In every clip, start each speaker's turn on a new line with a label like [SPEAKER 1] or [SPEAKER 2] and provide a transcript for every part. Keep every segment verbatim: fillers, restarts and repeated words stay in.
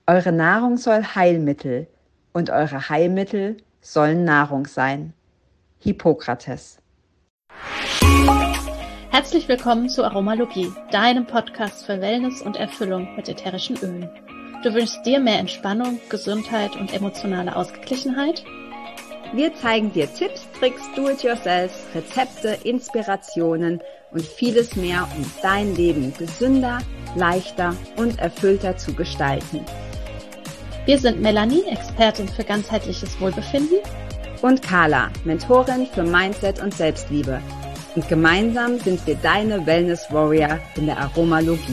[SPEAKER 1] Eure Nahrung soll Heilmittel und eure Heilmittel sollen Nahrung sein. Hippokrates.
[SPEAKER 2] Herzlich willkommen zu Aromalogie, deinem Podcast für Wellness und Erfüllung mit ätherischen Ölen. Du wünschst dir mehr Entspannung, Gesundheit und emotionale Ausgeglichenheit?
[SPEAKER 1] Wir zeigen dir Tipps, Tricks, Do-it-yourselfs, Rezepte, Inspirationen und vieles mehr, um dein Leben gesünder, leichter und erfüllter zu gestalten.
[SPEAKER 2] Wir sind Melanie, Expertin für ganzheitliches Wohlbefinden,
[SPEAKER 1] und Carla, Mentorin für Mindset und Selbstliebe. Und gemeinsam sind wir deine Wellness Warrior in der Aromalogie.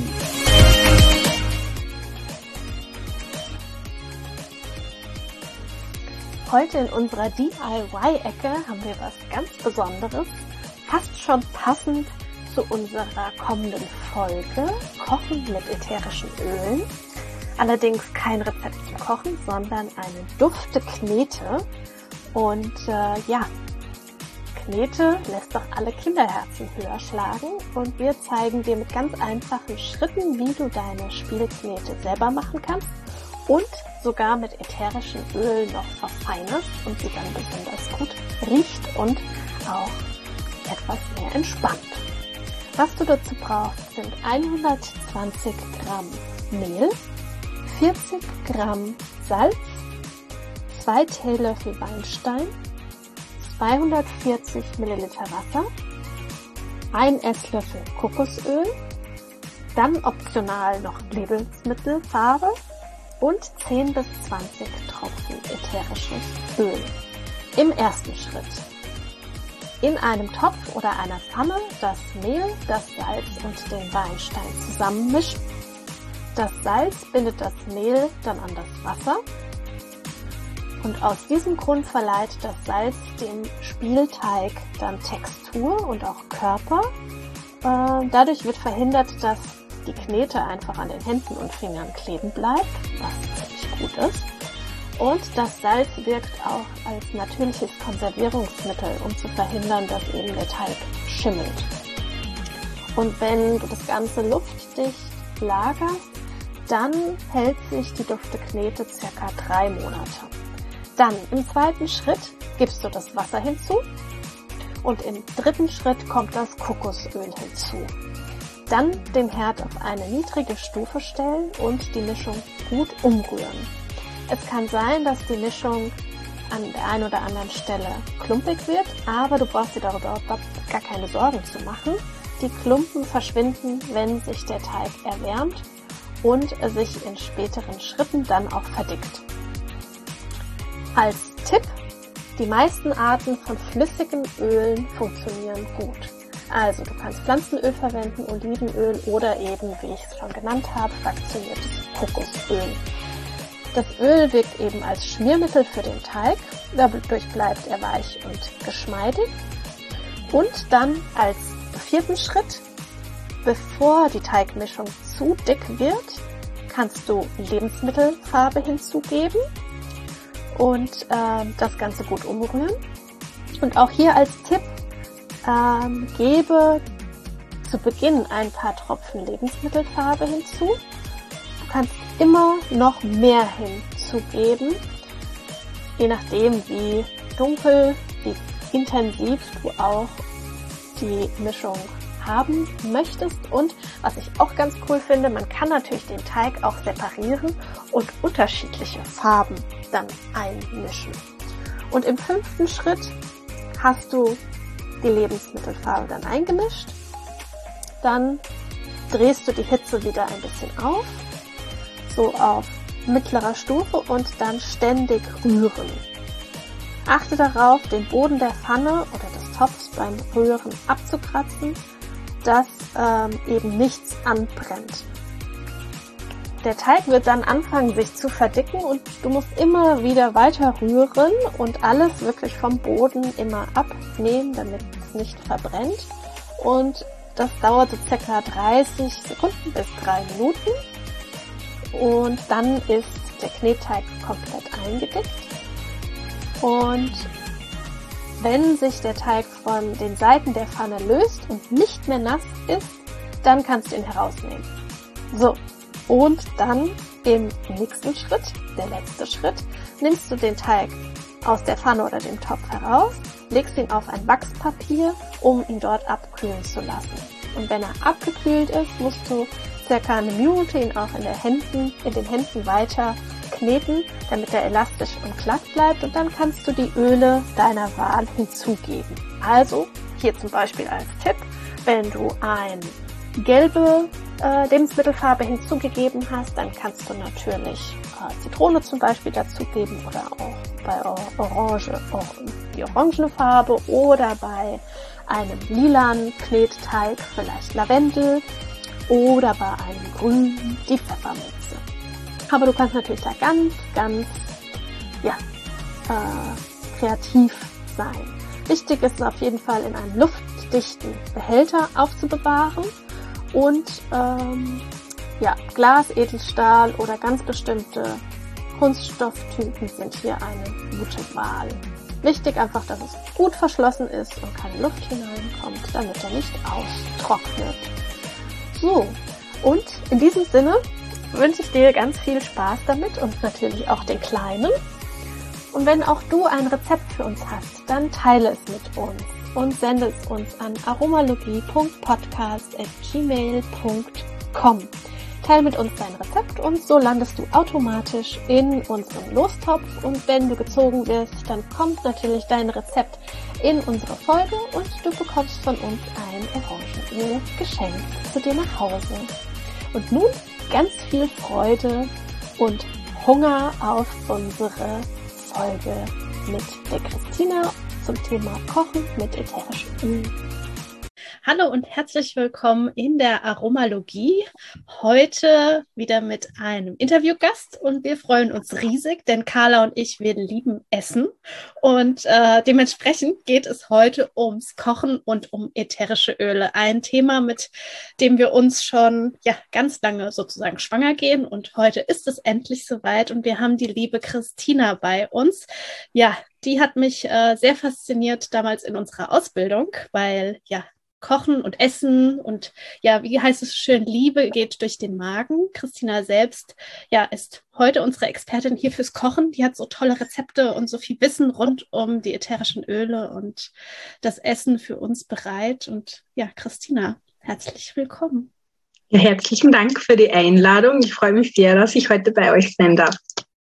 [SPEAKER 2] Heute in unserer D I Y-Ecke haben wir was ganz Besonderes, fast schon passend zu unserer kommenden Folge, Kochen mit ätherischen Ölen. Allerdings kein Rezept zum Kochen, sondern eine Dufteknete. Und äh, ja, Knete lässt doch alle Kinderherzen höher schlagen. Und wir zeigen dir mit ganz einfachen Schritten, wie du deine Spielknete selber machen kannst und sogar mit ätherischen Ölen noch verfeinerst und sie dann besonders gut riecht und auch etwas mehr entspannt. Was du dazu brauchst, sind hundertzwanzig Gramm Mehl, vierzig Gramm Salz, zwei Teelöffel Weinstein, zweihundertvierzig Milliliter Wasser, ein Esslöffel Kokosöl, dann optional noch Lebensmittelfarbe und zehn bis zwanzig Tropfen ätherisches Öl. Im ersten Schritt in einem Topf oder einer Pfanne das Mehl, das Salz und den Weinstein zusammenmischen. Das Salz bindet das Mehl dann an das Wasser und aus diesem Grund verleiht das Salz dem Spielteig dann Textur und auch Körper. Dadurch wird verhindert, dass die Knete einfach an den Händen und Fingern kleben bleibt, was ziemlich gut ist. Und das Salz wirkt auch als natürliches Konservierungsmittel, um zu verhindern, dass eben der Teig schimmelt. Und wenn du das Ganze luftdicht lagerst, dann hält sich die Dufteknete circa drei Monate. Dann im zweiten Schritt gibst du das Wasser hinzu und im dritten Schritt kommt das Kokosöl hinzu. Dann den Herd auf eine niedrige Stufe stellen und die Mischung gut umrühren. Es kann sein, dass die Mischung an der einen oder anderen Stelle klumpig wird, aber du brauchst dir darüber gar keine Sorgen zu machen. Die Klumpen verschwinden, wenn sich der Teig erwärmt und sich in späteren Schritten dann auch verdickt. Als Tipp, die meisten Arten von flüssigen Ölen funktionieren gut. Also du kannst Pflanzenöl verwenden, Olivenöl oder eben, wie ich es schon genannt habe, fraktioniertes Kokosöl. Das Öl wirkt eben als Schmiermittel für den Teig, dadurch bleibt er weich und geschmeidig. Und dann als vierten Schritt, bevor die Teigmischung zu dick wird, kannst du Lebensmittelfarbe hinzugeben und äh, das Ganze gut umrühren. Und auch hier als Tipp, ähm, gebe zu Beginn ein paar Tropfen Lebensmittelfarbe hinzu. Du kannst immer noch mehr hinzugeben, je nachdem wie dunkel, wie intensiv du auch die Mischung haben möchtest. Und was ich auch ganz cool finde, man kann natürlich den Teig auch separieren und unterschiedliche Farben dann einmischen. Und im fünften Schritt hast du die Lebensmittelfarbe dann eingemischt. Dann drehst du die Hitze wieder ein bisschen auf, so auf mittlerer Stufe und dann ständig rühren. Achte darauf, den Boden der Pfanne oder des Topfs beim Rühren abzukratzen, dass ähm, eben nichts anbrennt. Der Teig wird dann anfangen, sich zu verdicken und du musst immer wieder weiter rühren und alles wirklich vom Boden immer abnehmen, damit es nicht verbrennt. Und das dauert so circa dreißig Sekunden bis drei Minuten. Und dann ist der Knetteig komplett eingedickt. Und wenn sich der Teig von den Seiten der Pfanne löst und nicht mehr nass ist, dann kannst du ihn herausnehmen. So, und dann im nächsten Schritt, der letzte Schritt, nimmst du den Teig aus der Pfanne oder dem Topf heraus, legst ihn auf ein Wachspapier, um ihn dort abkühlen zu lassen. Und wenn er abgekühlt ist, musst du circa eine Minute ihn auch in, der Händen, in den Händen weiter kneten, damit er elastisch und glatt bleibt. Und dann kannst du die Öle deiner Wahl hinzugeben. Also, hier zum Beispiel als Tipp, wenn du ein gelbe äh, Lebensmittelfarbe hinzugegeben hast, dann kannst du natürlich äh, Zitrone zum Beispiel dazugeben oder auch bei Orange auch die orangene Farbe oder bei einem lilanen Knetteig vielleicht Lavendel oder bei einem grünen die Pfefferminze. Aber du kannst natürlich da ganz, ganz ja, äh, kreativ sein. Wichtig ist es auf jeden Fall, in einem luftdichten Behälter aufzubewahren. Und ähm, ja, Glas, Edelstahl oder ganz bestimmte Kunststofftypen sind hier eine gute Wahl. Wichtig einfach, dass es gut verschlossen ist und keine Luft hineinkommt, damit er nicht austrocknet. So, und in diesem Sinne wünsche ich dir ganz viel Spaß damit und natürlich auch den Kleinen. Und wenn auch du ein Rezept für uns hast, dann teile es mit uns und sende es uns an aromalogie punkt podcast at gmail punkt com. Teile mit uns dein Rezept und so landest du automatisch in unserem Lostopf. Und wenn du gezogen wirst, dann kommt natürlich dein Rezept in unsere Folge und du bekommst von uns ein Orangenöl geschenkt zu dir nach Hause. Und nun ganz viel Freude und Hunger auf unsere Folge mit der Christina zum Thema Kochen mit ätherischen Ölen.
[SPEAKER 3] Hallo und herzlich willkommen in der Aromalogie. Heute wieder mit einem Interviewgast und wir freuen uns riesig, denn Carla und ich, wir lieben Essen und äh, dementsprechend geht es heute ums Kochen und um ätherische Öle. Ein Thema, mit dem wir uns schon ja ganz lange sozusagen schwanger gehen und heute ist es endlich soweit und wir haben die liebe Christina bei uns. Ja, die hat mich äh, sehr fasziniert damals in unserer Ausbildung, weil ja, Kochen und Essen und ja, wie heißt es schön, Liebe geht durch den Magen. Christina selbst ja, ist heute unsere Expertin hier fürs Kochen. Die hat so tolle Rezepte und so viel Wissen rund um die ätherischen Öle und das Essen für uns bereit. Und ja, Christina, herzlich willkommen.
[SPEAKER 4] Ja, herzlichen Dank für die Einladung. Ich freue mich sehr, dass ich heute bei euch sein darf.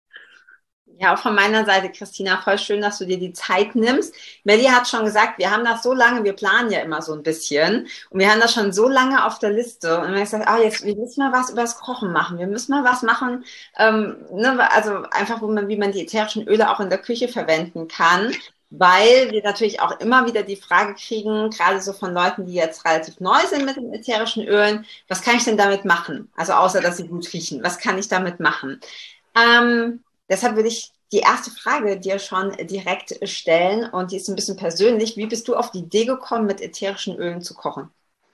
[SPEAKER 1] Ja, auch von meiner Seite, Christina, voll schön, dass du dir die Zeit nimmst. Melli hat schon gesagt, wir haben das so lange, wir planen ja immer so ein bisschen und wir haben das schon so lange auf der Liste und wir haben gesagt, ah, jetzt, wir müssen mal was über das Kochen machen, wir müssen mal was machen, ähm, ne, also einfach, wo man, wie man die ätherischen Öle auch in der Küche verwenden kann, weil wir natürlich auch immer wieder die Frage kriegen, gerade so von Leuten, die jetzt relativ neu sind mit den ätherischen Ölen, was kann ich denn damit machen? Also außer, dass sie gut riechen, was kann ich damit machen? Ähm, Deshalb würde ich die erste Frage dir schon direkt stellen und die ist ein bisschen persönlich. Wie bist du auf die Idee gekommen, mit ätherischen Ölen zu kochen?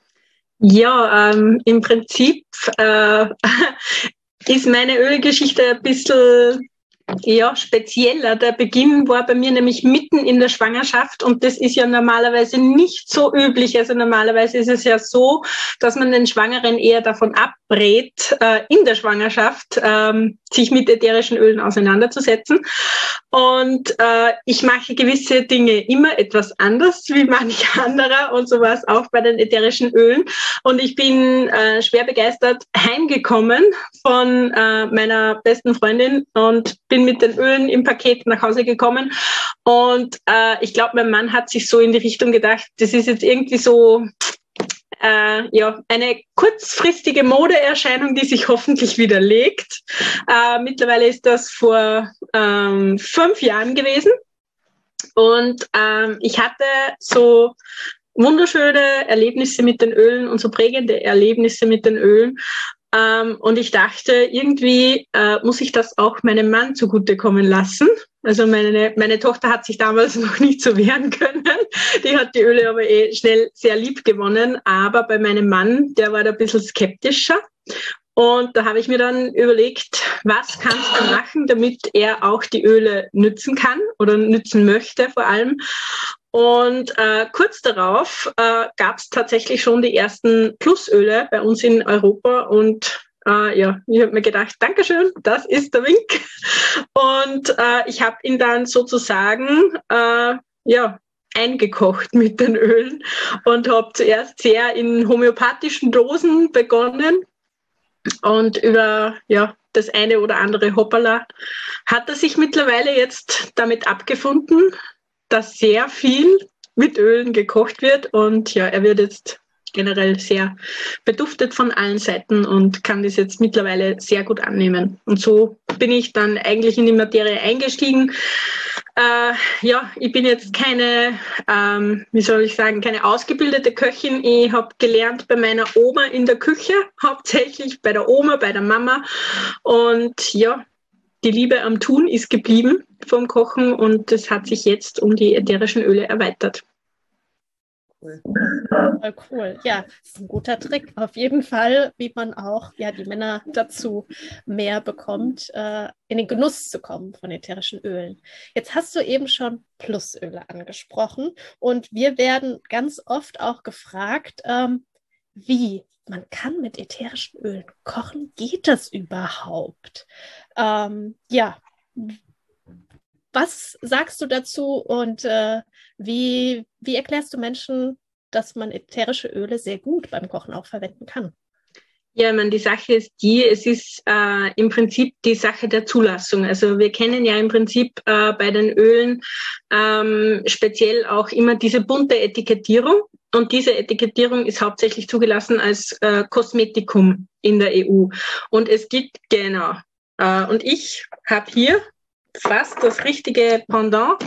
[SPEAKER 4] Ja, ähm, im Prinzip äh, ist meine Ölgeschichte ein bisschen ja, spezieller. Der Beginn war bei mir nämlich mitten in der Schwangerschaft und das ist ja normalerweise nicht so üblich. Also normalerweise ist es ja so, dass man den Schwangeren eher davon abrät, äh, in der Schwangerschaft ähm, sich mit ätherischen Ölen auseinanderzusetzen. Und äh, ich mache gewisse Dinge immer etwas anders wie manch anderer und so war es auch bei den ätherischen Ölen. Und ich bin äh, schwer begeistert heimgekommen von äh, meiner besten Freundin und bin mit den Ölen im Paket nach Hause gekommen. Und äh, ich glaube, mein Mann hat sich so in die Richtung gedacht, das ist jetzt irgendwie so äh, ja, eine kurzfristige Modeerscheinung, die sich hoffentlich widerlegt. Äh, mittlerweile ist das vor ähm, fünf Jahren gewesen. Und ähm, ich hatte so wunderschöne Erlebnisse mit den Ölen und so prägende Erlebnisse mit den Ölen. Ähm, und ich dachte, irgendwie äh, muss ich das auch meinem Mann zugutekommen lassen. Also meine, meine Tochter hat sich damals noch nicht so wehren können. Die hat die Öle aber eh schnell sehr lieb gewonnen. Aber bei meinem Mann, der war da ein bisschen skeptischer. Und da habe ich mir dann überlegt, was kannst du machen, damit er auch die Öle nützen kann oder nützen möchte vor allem. Und äh, kurz darauf äh, gab es tatsächlich schon die ersten Plusöle bei uns in Europa und Äh, ja, ich habe mir gedacht, Dankeschön, das ist der Wink. Und äh, ich habe ihn dann sozusagen äh, ja, eingekocht mit den Ölen und habe zuerst sehr in homöopathischen Dosen begonnen. Und über ja, das eine oder andere Hoppala hat er sich mittlerweile jetzt damit abgefunden, dass sehr viel mit Ölen gekocht wird. Und ja, er wird jetzt generell sehr beduftet von allen Seiten und kann das jetzt mittlerweile sehr gut annehmen. Und so bin ich dann eigentlich in die Materie eingestiegen. Äh, ja, ich bin jetzt keine, ähm, wie soll ich sagen, keine ausgebildete Köchin. Ich habe gelernt bei meiner Oma in der Küche, hauptsächlich bei der Oma, bei der Mama. Und ja, die Liebe am Tun ist geblieben vom Kochen und das hat sich jetzt um die ätherischen Öle erweitert.
[SPEAKER 3] Cool. Voll cool. Ja, das ist ein guter Trick. Auf jeden Fall, wie man auch ja, die Männer dazu mehr bekommt, äh, in den Genuss zu kommen von ätherischen Ölen. Jetzt hast du eben schon Plusöle angesprochen und wir werden ganz oft auch gefragt, ähm, wie man kann mit ätherischen Ölen kochen. Geht das überhaupt? Ähm, ja, was sagst du dazu und äh, wie, wie erklärst du Menschen, dass man ätherische Öle sehr gut beim Kochen auch verwenden kann?
[SPEAKER 4] Ja, ich meine, die Sache ist die, es ist äh, im Prinzip die Sache der Zulassung. Also wir kennen ja im Prinzip äh, bei den Ölen ähm, speziell auch immer diese bunte Etikettierung. Und diese Etikettierung ist hauptsächlich zugelassen als äh, Kosmetikum in der E U. Und es gibt, genau, äh, und ich habe hier fast das richtige Pendant.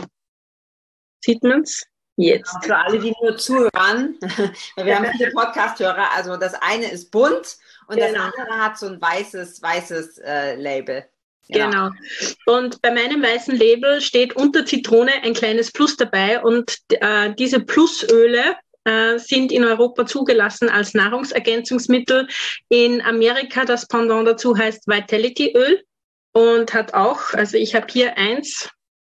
[SPEAKER 4] Sieht man's? Jetzt.
[SPEAKER 5] Für alle, die nur zuhören, wir haben viele Podcast-Hörer, also das eine ist bunt und genau. Das andere hat so ein weißes, weißes äh, Label.
[SPEAKER 4] Genau. genau. Und bei meinem weißen Label steht unter Zitrone ein kleines Plus dabei und äh, diese Plusöle äh, sind in Europa zugelassen als Nahrungsergänzungsmittel. In Amerika das Pendant dazu heißt Vitality-Öl und hat auch, also ich habe hier eins,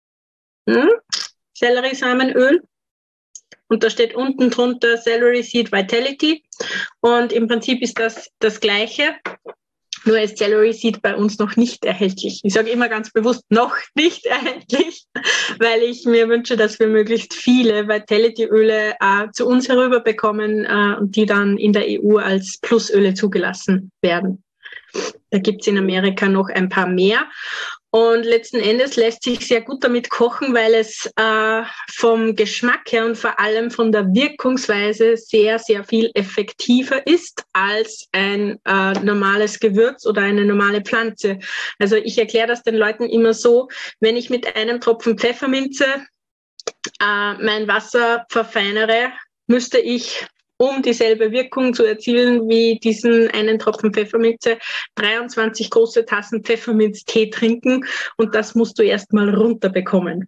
[SPEAKER 4] hm, Selleriesamenöl. Und da steht unten drunter Celery Seed Vitality. Und im Prinzip ist das das Gleiche. Nur ist Celery Seed bei uns noch nicht erhältlich. Ich sage immer ganz bewusst noch nicht erhältlich, weil ich mir wünsche, dass wir möglichst viele Vitality-Öle äh, zu uns herüberbekommen äh, und die dann in der E U als Plusöle zugelassen werden. Da gibt's in Amerika noch ein paar mehr. Und letzten Endes lässt sich sehr gut damit kochen, weil es äh, vom Geschmack her und vor allem von der Wirkungsweise sehr, sehr viel effektiver ist als ein äh, normales Gewürz oder eine normale Pflanze. Also ich erkläre das den Leuten immer so, wenn ich mit einem Tropfen Pfefferminze äh, mein Wasser verfeinere, müsste ich, um dieselbe Wirkung zu erzielen wie diesen einen Tropfen Pfefferminze, dreiundzwanzig große Tassen Pfefferminztee trinken und das musst du erstmal runterbekommen.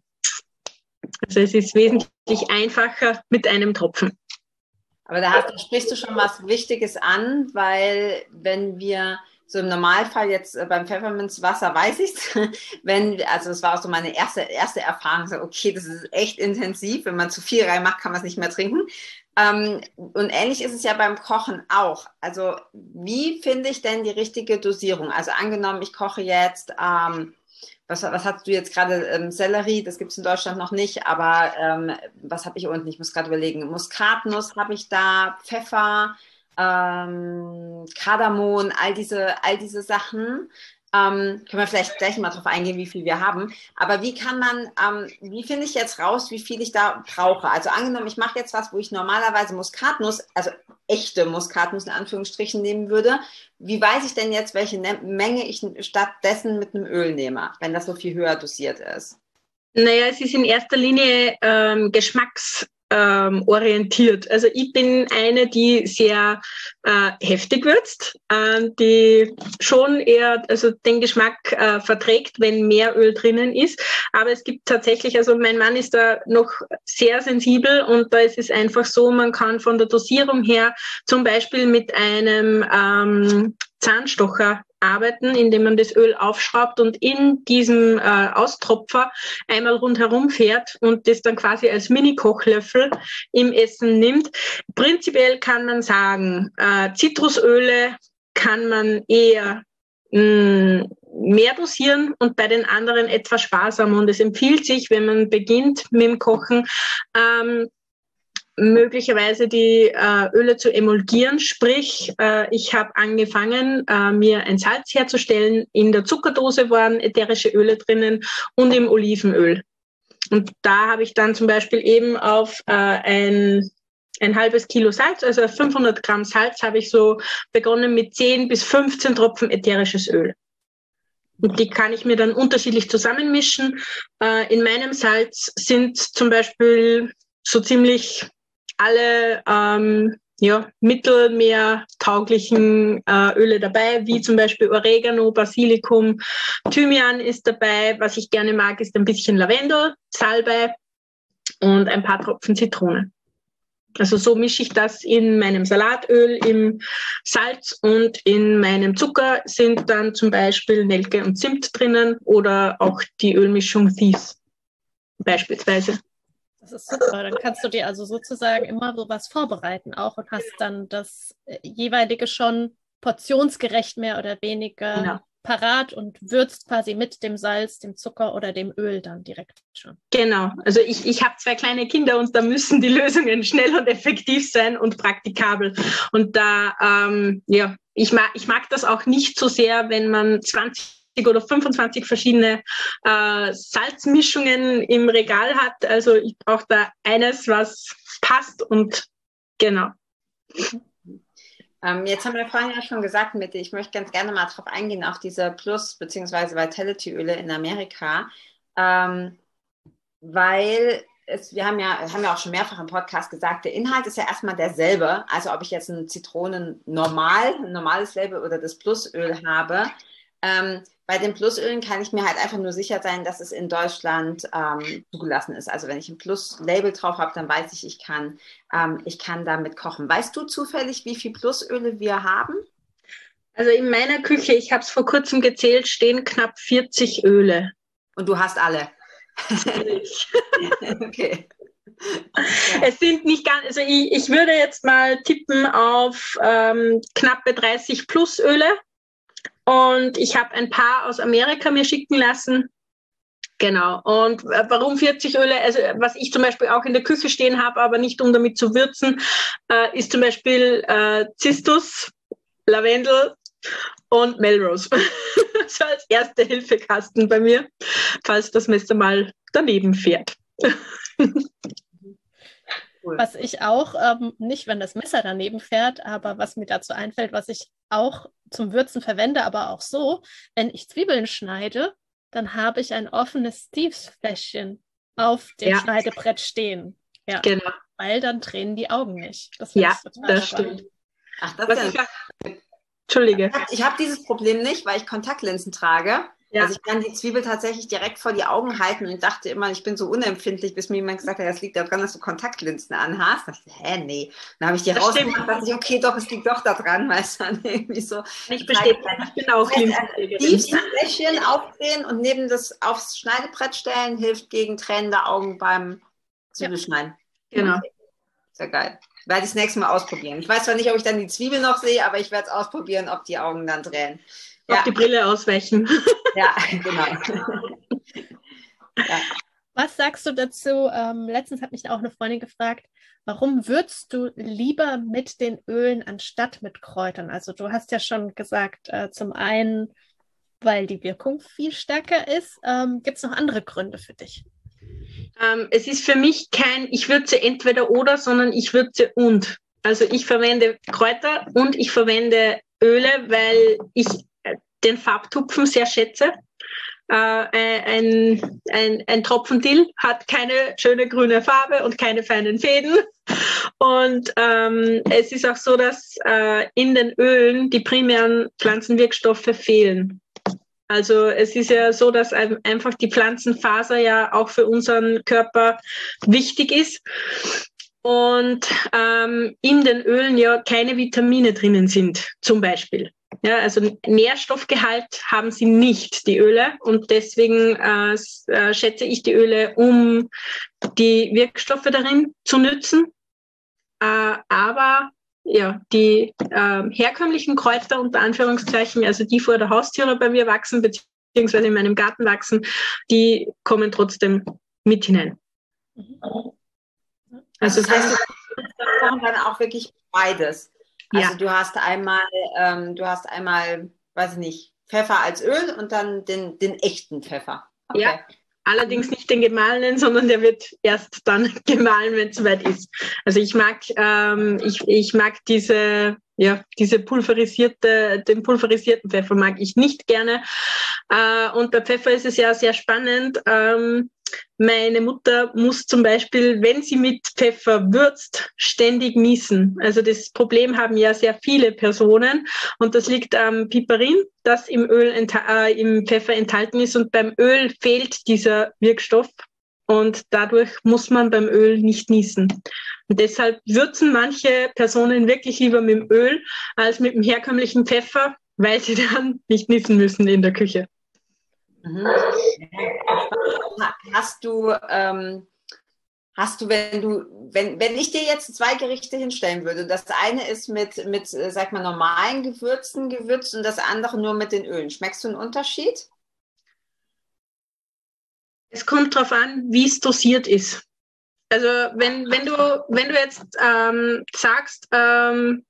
[SPEAKER 4] Also es ist wesentlich einfacher mit einem Tropfen.
[SPEAKER 5] Aber da, hast, da sprichst du schon was Wichtiges an, weil wenn wir so im Normalfall jetzt beim Pfefferminzwasser weiß ich es, wenn, also das war auch so meine erste, erste Erfahrung, so, okay, das ist echt intensiv, wenn man zu viel reinmacht, kann man es nicht mehr trinken. Ähm, und ähnlich ist es ja beim Kochen auch. Also wie finde ich denn die richtige Dosierung? Also angenommen, ich koche jetzt, ähm, was, was hast du jetzt gerade, ähm, Sellerie, das gibt es in Deutschland noch nicht, aber ähm, was habe ich unten? Ich muss gerade überlegen, Muskatnuss habe ich da, Pfeffer, ähm, Kardamom, all diese, all diese Sachen. Ähm, können wir vielleicht gleich mal drauf eingehen, wie viel wir haben. Aber wie kann man, ähm, wie finde ich jetzt raus, wie viel ich da brauche? Also angenommen, ich mache jetzt was, wo ich normalerweise Muskatnuss, also echte Muskatnuss in Anführungsstrichen nehmen würde. Wie weiß ich denn jetzt, welche ne- Menge ich stattdessen mit einem Öl nehme, wenn das so viel höher dosiert ist?
[SPEAKER 4] Naja, es ist in erster Linie ähm, Geschmacks Ähm, orientiert. Also ich bin eine, die sehr äh, heftig würzt, äh, die schon eher also den Geschmack äh, verträgt, wenn mehr Öl drinnen ist. Aber es gibt tatsächlich, also mein Mann ist da noch sehr sensibel und da ist es einfach so, man kann von der Dosierung her zum Beispiel mit einem ähm, Zahnstocher arbeiten, indem man das Öl aufschraubt und in diesem äh, Austropfer einmal rundherum fährt und das dann quasi als Mini-Kochlöffel im Essen nimmt. Prinzipiell kann man sagen, äh, Zitrusöle kann man eher mh, mehr dosieren und bei den anderen etwas sparsamer. Und es empfiehlt sich, wenn man beginnt mit dem Kochen, ähm, möglicherweise die äh, Öle zu emulgieren. Sprich, äh, ich habe angefangen, äh, mir ein Salz herzustellen. In der Zuckerdose waren ätherische Öle drinnen und im Olivenöl. Und da habe ich dann zum Beispiel eben auf äh, ein, ein halbes Kilo Salz, also fünfhundert Gramm Salz, habe ich so begonnen mit zehn bis fünfzehn Tropfen ätherisches Öl. Und die kann ich mir dann unterschiedlich zusammenmischen. Äh, in meinem Salz sind zum Beispiel so ziemlich alle ähm, ja, mittelmeertauglichen äh, Öle dabei, wie zum Beispiel Oregano, Basilikum, Thymian ist dabei. Was ich gerne mag, ist ein bisschen Lavendel, Salbei und ein paar Tropfen Zitrone. Also so mische ich das in meinem Salatöl, im Salz, und in meinem Zucker sind dann zum Beispiel Nelke und Zimt drinnen oder auch die Ölmischung Thieves beispielsweise.
[SPEAKER 3] Das ist super. Dann kannst du dir also sozusagen immer sowas vorbereiten auch und hast dann das jeweilige schon portionsgerecht mehr oder weniger
[SPEAKER 4] Genau.
[SPEAKER 3] parat und würzt quasi mit dem Salz, dem Zucker oder dem Öl dann direkt schon.
[SPEAKER 4] Genau. Also ich, ich habe zwei kleine Kinder und da müssen die Lösungen schnell und effektiv sein und praktikabel. Und da, ähm, ja, ich mag, ich mag das auch nicht so sehr, wenn man zwanzig oder fünfundzwanzig verschiedene äh, Salzmischungen im Regal hat. Also ich brauche da eines, was passt, und genau.
[SPEAKER 5] Ähm, jetzt haben wir vorhin ja schon gesagt, Mitte, ich möchte ganz gerne mal drauf eingehen, auf diese Plus- bzw. Vitality-Öle in Amerika, ähm, weil es, wir haben ja, haben ja auch schon mehrfach im Podcast gesagt, der Inhalt ist ja erstmal derselbe. Also ob ich jetzt ein Zitronen-Normal, ein normales Label oder das Plusöl habe. Ähm, bei den Plusölen kann ich mir halt einfach nur sicher sein, dass es in Deutschland ähm, zugelassen ist. Also wenn ich ein Plus-Label drauf habe, dann weiß ich, ich kann, ähm, ich kann damit kochen. Weißt du zufällig, wie viele Plusöle wir haben?
[SPEAKER 4] Also in meiner Küche, ich habe es vor kurzem gezählt, stehen knapp vierzig Öle.
[SPEAKER 5] Und du hast alle? Okay.
[SPEAKER 4] Es sind nicht ganz, also ich, ich würde jetzt mal tippen auf ähm, knappe dreißig Plusöle. Und ich habe ein paar aus Amerika mir schicken lassen. Genau. Und warum vierzig Öle? Also was ich zum Beispiel auch in der Küche stehen habe, aber nicht um damit zu würzen, äh, ist zum Beispiel äh, Zistus, Lavendel und Melrose. So als erste Hilfekasten bei mir, falls das Messer mal daneben fährt.
[SPEAKER 3] Cool. Was ich auch, ähm, nicht wenn das Messer daneben fährt, aber was mir dazu einfällt, was ich auch zum Würzen verwende, aber auch so, wenn ich Zwiebeln schneide, dann habe ich ein offenes Thieves-Fläschchen auf dem
[SPEAKER 4] Ja.
[SPEAKER 3] Schneidebrett stehen. Ja,
[SPEAKER 4] Genau.
[SPEAKER 3] weil dann tränen die Augen nicht. Das finde
[SPEAKER 4] Ja,
[SPEAKER 3] ich total
[SPEAKER 4] das
[SPEAKER 3] spannend.
[SPEAKER 4] stimmt.
[SPEAKER 5] Ach, das
[SPEAKER 4] Was
[SPEAKER 5] ist
[SPEAKER 4] ich
[SPEAKER 5] ja
[SPEAKER 4] auch, Entschuldige.
[SPEAKER 5] Ich habe dieses Problem nicht, weil ich Kontaktlinsen trage.
[SPEAKER 4] Ja.
[SPEAKER 5] Also ich kann die Zwiebel tatsächlich direkt vor die Augen halten und ich dachte immer, ich bin so unempfindlich, bis mir jemand gesagt hat, das liegt daran, dass du Kontaktlinsen anhast. Da dachte ich, hä, nee. Dann habe ich die
[SPEAKER 4] Das
[SPEAKER 5] rausgemacht
[SPEAKER 4] stimmt.
[SPEAKER 5] und dachte ich, okay, doch, es liegt doch daran, weil es dann irgendwie so...
[SPEAKER 4] Ich bestätige, ich bin auch Linsenpflegerin.
[SPEAKER 5] Tiefes Fläschchen aufdrehen und neben das aufs Schneidebrett stellen, hilft gegen tränende Augen beim Zwiebelschneiden.
[SPEAKER 4] Genau.
[SPEAKER 5] Sehr geil. Werde ich das nächste Mal ausprobieren. Ich weiß zwar nicht, ob ich dann die Zwiebel noch sehe, aber ich werde es ausprobieren, ob die Augen dann tränen.
[SPEAKER 4] Auf
[SPEAKER 5] Ja.
[SPEAKER 4] die Brille ausweichen.
[SPEAKER 5] Ja, genau. Ja.
[SPEAKER 3] Was sagst du dazu? Ähm, letztens hat mich auch eine Freundin gefragt, warum würzt du lieber mit den Ölen anstatt mit Kräutern? Also du hast ja schon gesagt, äh, zum einen, weil die Wirkung viel stärker ist. Ähm, gibt es noch andere Gründe für dich?
[SPEAKER 4] Ähm, es ist für mich kein, ich würze entweder oder, sondern ich würze und. Also ich verwende Kräuter und ich verwende Öle, weil ich den Farbtupfen sehr schätze. Äh, ein, ein, ein Tropfen Dill hat keine schöne grüne Farbe und keine feinen Fäden. Und ähm, es ist auch so, dass äh, in den Ölen die primären Pflanzenwirkstoffe fehlen. Also es ist ja so, dass einfach die Pflanzenfaser ja auch für unseren Körper wichtig ist. Und ähm, in den Ölen ja keine Vitamine drinnen sind, zum Beispiel. Ja, also Nährstoffgehalt haben sie nicht, die Öle. Und deswegen äh, äh, schätze ich die Öle, um die Wirkstoffe darin zu nützen. Äh, aber ja, die äh, herkömmlichen Kräuter unter Anführungszeichen, also die vor der Haustüre bei mir wachsen, beziehungsweise in meinem Garten wachsen, die kommen trotzdem mit hinein.
[SPEAKER 5] Also das heißt, du brauchst dann auch wirklich beides. Also
[SPEAKER 4] ja.
[SPEAKER 5] du hast einmal, ähm, du hast einmal, weiß ich nicht, Pfeffer als Öl und dann den, den echten Pfeffer. Okay.
[SPEAKER 4] Ja, allerdings nicht den gemahlenen, sondern der wird erst dann gemahlen, wenn es soweit ist. Also ich mag, ähm, ich, ich mag diese, ja, diese pulverisierte, den pulverisierten Pfeffer mag ich nicht gerne. Äh, und bei Pfeffer ist es ja sehr spannend. Ähm, Meine Mutter muss zum Beispiel, wenn sie mit Pfeffer würzt, ständig niesen. Also das Problem haben ja sehr viele Personen und das liegt am Piperin, das im Öl, äh, im Pfeffer enthalten ist, und beim Öl fehlt dieser Wirkstoff und dadurch muss man beim Öl nicht niesen. Und deshalb würzen manche Personen wirklich lieber mit dem Öl als mit dem herkömmlichen Pfeffer, weil sie dann nicht niesen müssen in der Küche.
[SPEAKER 5] Mhm. Hast du, ähm, hast du, wenn du, wenn, wenn ich dir jetzt zwei Gerichte hinstellen würde, das eine ist mit, mit, sag mal, normalen Gewürzen gewürzt und das andere nur mit den Ölen. Schmeckst du einen Unterschied?
[SPEAKER 4] Es kommt darauf an, wie es dosiert ist. Also wenn, wenn du, wenn du jetzt ähm, sagst, ähm,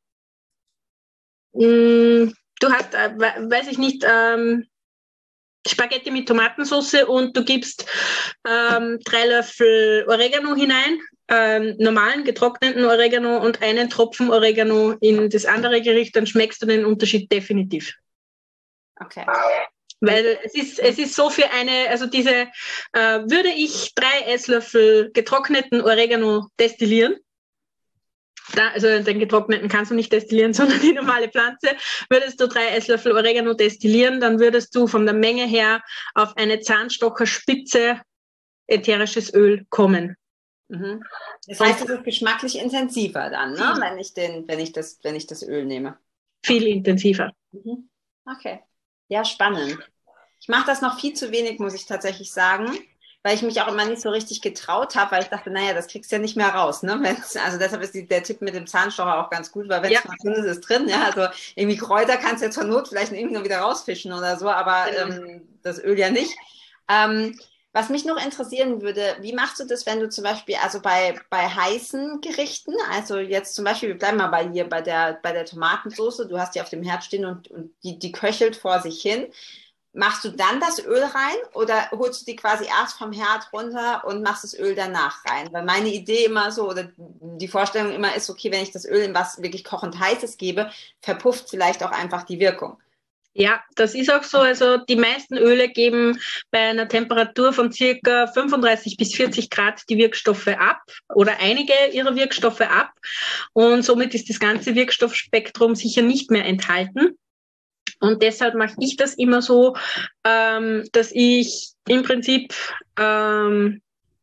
[SPEAKER 4] mh, du hast, äh, weiß ich nicht, ähm, Spaghetti mit Tomatensauce und du gibst ähm, drei Löffel Oregano hinein, ähm, normalen getrockneten Oregano und einen Tropfen Oregano in das andere Gericht, dann schmeckst du den Unterschied definitiv.
[SPEAKER 5] Okay.
[SPEAKER 4] Weil es ist, es ist so für eine, also diese, äh, würde ich drei Esslöffel getrockneten Oregano destillieren, da, also den getrockneten kannst du nicht destillieren, sondern die normale Pflanze, würdest du drei Esslöffel Oregano destillieren, dann würdest du von der Menge her auf eine Zahnstocherspitze ätherisches Öl kommen.
[SPEAKER 5] Mhm. Das heißt, es ist geschmacklich intensiver dann, ne? wenn, ich den, wenn, ich das, wenn ich das Öl nehme.
[SPEAKER 4] Viel intensiver.
[SPEAKER 5] Mhm. Okay. Ja, spannend. Ich mache das noch viel zu wenig, muss ich tatsächlich sagen, weil ich mich auch immer nicht so richtig getraut habe, weil ich dachte, naja, das kriegst du ja nicht mehr raus. Ne? Wenn's, also deshalb ist die, der Tipp mit dem Zahnstocher auch ganz gut, weil wenn es ja. mal drin ist, ist drin. Ja? Also irgendwie Kräuter kannst du ja zur Not vielleicht irgendwie nur wieder rausfischen oder so, aber ähm, das Öl ja nicht. Ähm, was mich noch interessieren würde, wie machst du das, wenn du zum Beispiel, also bei, bei heißen Gerichten, also jetzt zum Beispiel, wir bleiben mal bei hier, bei der, bei der Tomatensauce, du hast die auf dem Herd stehen und, und die, die köchelt vor sich hin. Machst du dann das Öl rein oder holst du die quasi erst vom Herd runter und machst das Öl danach rein? Weil meine Idee immer so, oder die Vorstellung immer ist, okay, wenn ich das Öl in was wirklich kochend heißes gebe, verpufft vielleicht auch einfach die Wirkung.
[SPEAKER 4] Ja, das ist auch so. Also die meisten Öle geben bei einer Temperatur von circa fünfunddreißig bis vierzig Grad die Wirkstoffe ab oder einige ihrer Wirkstoffe ab. Und somit ist das ganze Wirkstoffspektrum sicher nicht mehr enthalten. Und deshalb mache ich das immer so, ähm, dass ich im Prinzip ähm,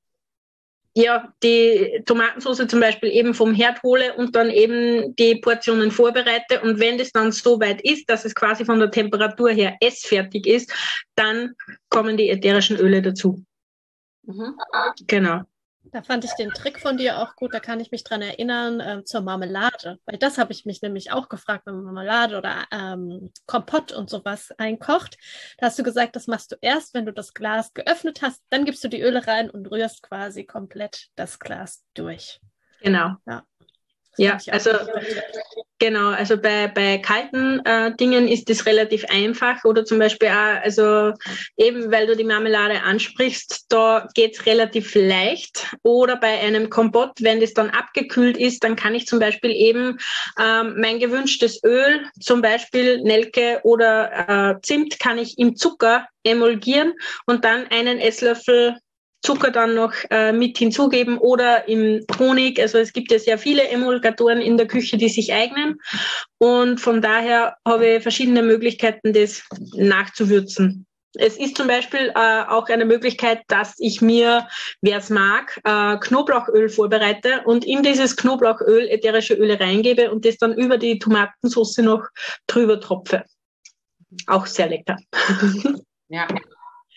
[SPEAKER 4] ja, die Tomatensauce zum Beispiel eben vom Herd hole und dann eben die Portionen vorbereite. Und wenn das dann so weit ist, dass es quasi von der Temperatur her essfertig ist, dann kommen die ätherischen Öle dazu.
[SPEAKER 5] Mhm.
[SPEAKER 4] Genau.
[SPEAKER 3] Da fand ich den Trick von dir auch gut, da kann ich mich dran erinnern, äh, zur Marmelade. Weil das habe ich mich nämlich auch gefragt, wenn man Marmelade oder ähm, Kompott und sowas einkocht. Da hast du gesagt, das machst du erst, wenn du das Glas geöffnet hast, dann gibst du die Öle rein und rührst quasi komplett das Glas durch.
[SPEAKER 4] Genau.
[SPEAKER 3] Ja,
[SPEAKER 4] ja also genau, also bei, bei kalten äh, Dingen ist das relativ einfach oder zum Beispiel auch, also eben weil du die Marmelade ansprichst, da geht's relativ leicht oder bei einem Kompott, wenn das dann abgekühlt ist, dann kann ich zum Beispiel eben ähm, mein gewünschtes Öl, zum Beispiel Nelke oder äh, Zimt, kann ich im Zucker emulgieren und dann einen Esslöffel Zucker dann noch äh, mit hinzugeben oder im Honig. Also es gibt ja sehr viele Emulgatoren in der Küche, die sich eignen. Und von daher habe ich verschiedene Möglichkeiten, das nachzuwürzen. Es ist zum Beispiel äh, auch eine Möglichkeit, dass ich mir, wer es mag, äh, Knoblauchöl vorbereite und in dieses Knoblauchöl ätherische Öle reingebe und das dann über die Tomatensauce noch drüber tropfe. Auch sehr lecker.
[SPEAKER 5] Ja.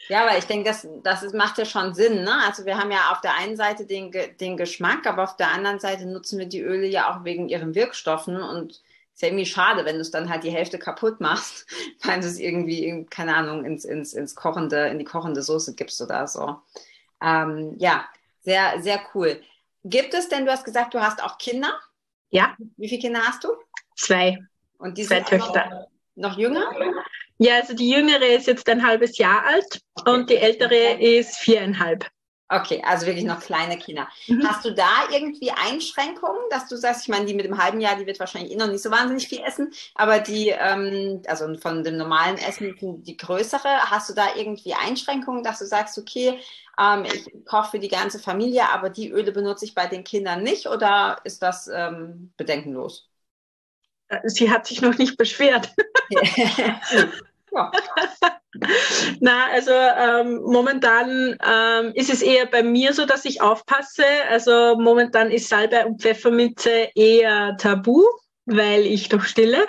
[SPEAKER 5] Ja, aber ich denke, das, das ist, macht ja schon Sinn, ne? Also wir haben ja auf der einen Seite den, den Geschmack, aber auf der anderen Seite nutzen wir die Öle ja auch wegen ihren Wirkstoffen und ist ja irgendwie schade, wenn du es dann halt die Hälfte kaputt machst, weil du es irgendwie, keine Ahnung, ins, ins, ins kochende, in die kochende Soße gibst oder so. Ähm, ja, sehr, sehr cool. Gibt es denn, du hast gesagt, du hast auch Kinder?
[SPEAKER 4] Ja.
[SPEAKER 5] Wie viele Kinder hast du?
[SPEAKER 4] Zwei.
[SPEAKER 5] Und die
[SPEAKER 4] Zwei
[SPEAKER 5] sind
[SPEAKER 4] Töchter.
[SPEAKER 5] Noch, noch jünger?
[SPEAKER 4] Ja, also die Jüngere ist jetzt ein halbes Jahr alt okay. und die Ältere ist viereinhalb.
[SPEAKER 5] Okay, also wirklich noch kleine Kinder.
[SPEAKER 4] Mhm.
[SPEAKER 5] Hast du da irgendwie Einschränkungen, dass du sagst, ich meine, die mit dem halben Jahr, die wird wahrscheinlich eh noch nicht so wahnsinnig viel essen, aber die, ähm, also von dem normalen Essen, die größere, hast du da irgendwie Einschränkungen, dass du sagst, okay, ähm, ich koche für die ganze Familie, aber die Öle benutze ich bei den Kindern nicht, oder ist das ähm, bedenkenlos?
[SPEAKER 4] Sie hat sich noch nicht beschwert.
[SPEAKER 5] Ja.
[SPEAKER 4] Na, also ähm, momentan ähm, ist es eher bei mir so, dass ich aufpasse. Also momentan ist Salbei und Pfefferminze eher tabu, weil ich doch stille.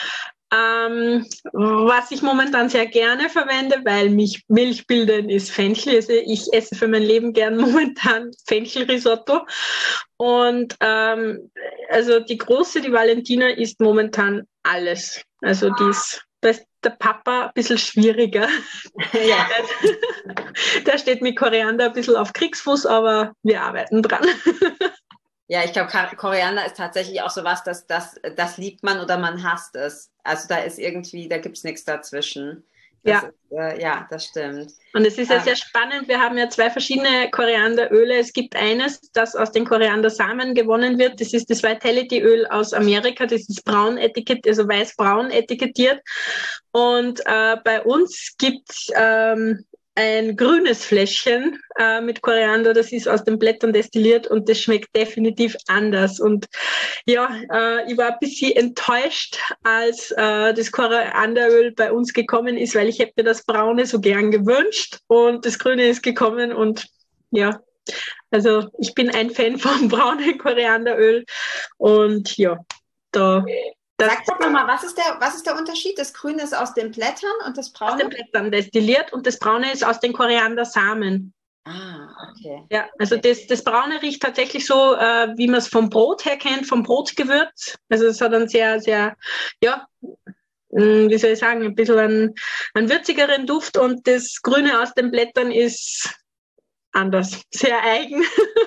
[SPEAKER 4] Ähm, was ich momentan sehr gerne verwende, weil mich Milch bilden, ist Fenchel. Also ich esse für mein Leben gern momentan Fenchelrisotto. Und ähm, also die Große, die Valentina, isst momentan alles. Also die ist, da ist der Papa ein bisschen schwieriger.
[SPEAKER 5] Ja.
[SPEAKER 4] Der steht mit Koriander ein bisschen auf Kriegsfuß, aber wir arbeiten dran.
[SPEAKER 5] Ja, ich glaube, Koriander ist tatsächlich auch sowas, dass das, das liebt man oder man hasst es. Also da ist irgendwie, da gibt es nichts dazwischen. Das
[SPEAKER 4] ja.
[SPEAKER 5] Ist, äh, ja, das stimmt.
[SPEAKER 4] Und es ist ja
[SPEAKER 5] ähm,
[SPEAKER 4] sehr spannend. Wir haben ja zwei verschiedene Korianderöle. Es gibt eines, das aus den Koriandersamen gewonnen wird. Das ist das Vitality-Öl aus Amerika. Das ist braun etikettiert, also weiß-braun etikettiert. Und äh, bei uns gibt es ähm, ein grünes Fläschchen äh, mit Koriander, das ist aus den Blättern destilliert und das schmeckt definitiv anders. Und ja, äh, ich war ein bisschen enttäuscht, als äh, das Korianderöl bei uns gekommen ist, weil ich hätte mir das Braune so gern gewünscht und das Grüne ist gekommen und ja, also ich bin ein Fan vom braunen Korianderöl und ja, da... Das
[SPEAKER 5] Sag doch nochmal, was ist der, was ist der Unterschied? Das Grüne ist aus den Blättern und das Braune?
[SPEAKER 4] Aus den Blättern destilliert und das Braune ist aus den Koriandersamen.
[SPEAKER 5] Ah, okay.
[SPEAKER 4] Ja, also das, das Braune riecht tatsächlich so, äh, wie man es vom Brot her kennt, vom Brotgewürz. Also es hat einen sehr, sehr, ja, mh, wie soll ich sagen, ein bisschen einen, einen würzigeren Duft und das Grüne aus den Blättern ist anders, sehr eigen.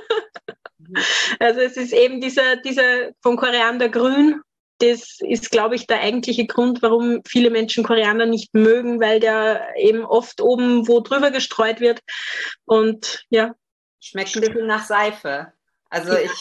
[SPEAKER 4] Also es ist eben dieser, dieser vom Koriandergrün. Das ist, glaube ich, der eigentliche Grund, warum viele Menschen Koriander nicht mögen, weil der eben oft oben wo drüber gestreut wird. Und ja.
[SPEAKER 5] Schmeckt ein bisschen nach Seife. Also ich,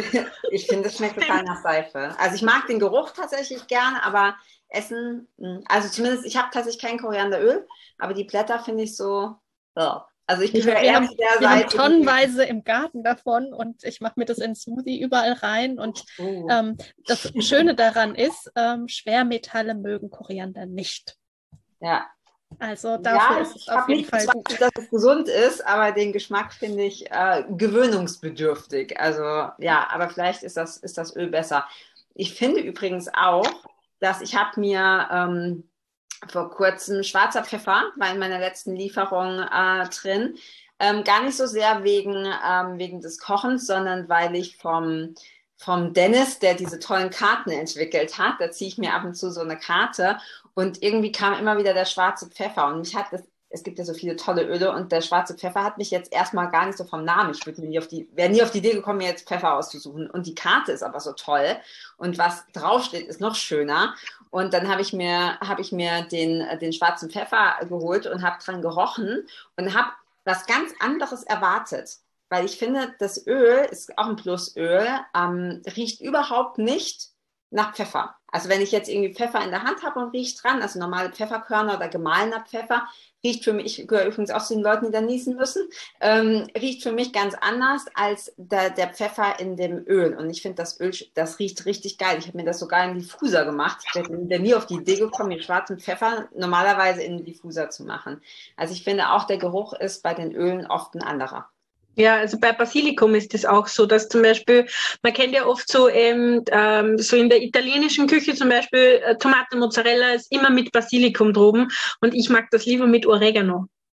[SPEAKER 5] ich finde, es schmeckt total nach Seife. Also ich mag den Geruch tatsächlich gern, aber Essen, also zumindest, ich habe tatsächlich kein Korianderöl, aber die Blätter finde ich so, oh. Also ich gehöre eher zu der
[SPEAKER 3] wir
[SPEAKER 5] Seite.
[SPEAKER 3] haben tonnenweise im Garten davon und ich mache mir das in Smoothie überall rein. Und
[SPEAKER 5] oh.
[SPEAKER 3] ähm, das Schöne daran ist, ähm, Schwermetalle mögen Koriander nicht.
[SPEAKER 5] Ja.
[SPEAKER 3] Also dafür
[SPEAKER 5] ja,
[SPEAKER 3] ist es auf jeden Fall gut.
[SPEAKER 5] Dass es gesund ist, aber den Geschmack finde ich äh, gewöhnungsbedürftig. Also ja, aber vielleicht ist das, ist das Öl besser. Ich finde übrigens auch, dass ich habe mir ähm, vor kurzem schwarzer Pfeffer, war in meiner letzten Lieferung äh, drin. Ähm, gar nicht so sehr wegen, ähm, wegen des Kochens, sondern weil ich vom, vom Dennis, der diese tollen Karten entwickelt hat, da ziehe ich mir ab und zu so eine Karte und irgendwie kam immer wieder der schwarze Pfeffer und mich hat das, es gibt ja so viele tolle Öle und der schwarze Pfeffer hat mich jetzt erstmal gar nicht so vom Namen, ich würde mir nie auf die, wäre nie auf die Idee gekommen, mir jetzt Pfeffer auszusuchen und die Karte ist aber so toll und was draufsteht, ist noch schöner. Und dann habe ich mir, hab ich mir den, den schwarzen Pfeffer geholt und habe dran gerochen und habe was ganz anderes erwartet. Weil ich finde, das Öl ist auch ein Plusöl, ähm, riecht überhaupt nicht nach Pfeffer. Also wenn ich jetzt irgendwie Pfeffer in der Hand habe und riecht dran, also normale Pfefferkörner oder gemahlener Pfeffer, riecht für mich, ich gehöre übrigens auch zu den Leuten, die da niesen müssen, ähm, riecht für mich ganz anders als der, der Pfeffer in dem Öl. Und ich finde, das Öl, das riecht richtig geil. Ich habe mir das sogar in Diffuser gemacht. Ich bin nie auf die Idee gekommen, den schwarzen Pfeffer normalerweise in den Diffuser zu machen. Also ich finde auch, der Geruch ist bei den Ölen oft ein anderer.
[SPEAKER 4] Ja, also bei Basilikum ist es auch so, dass zum Beispiel, man kennt ja oft so, ähm, ähm, so in der italienischen Küche zum Beispiel, äh, Tomate Mozzarella ist immer mit Basilikum droben und ich mag das lieber mit Oregano.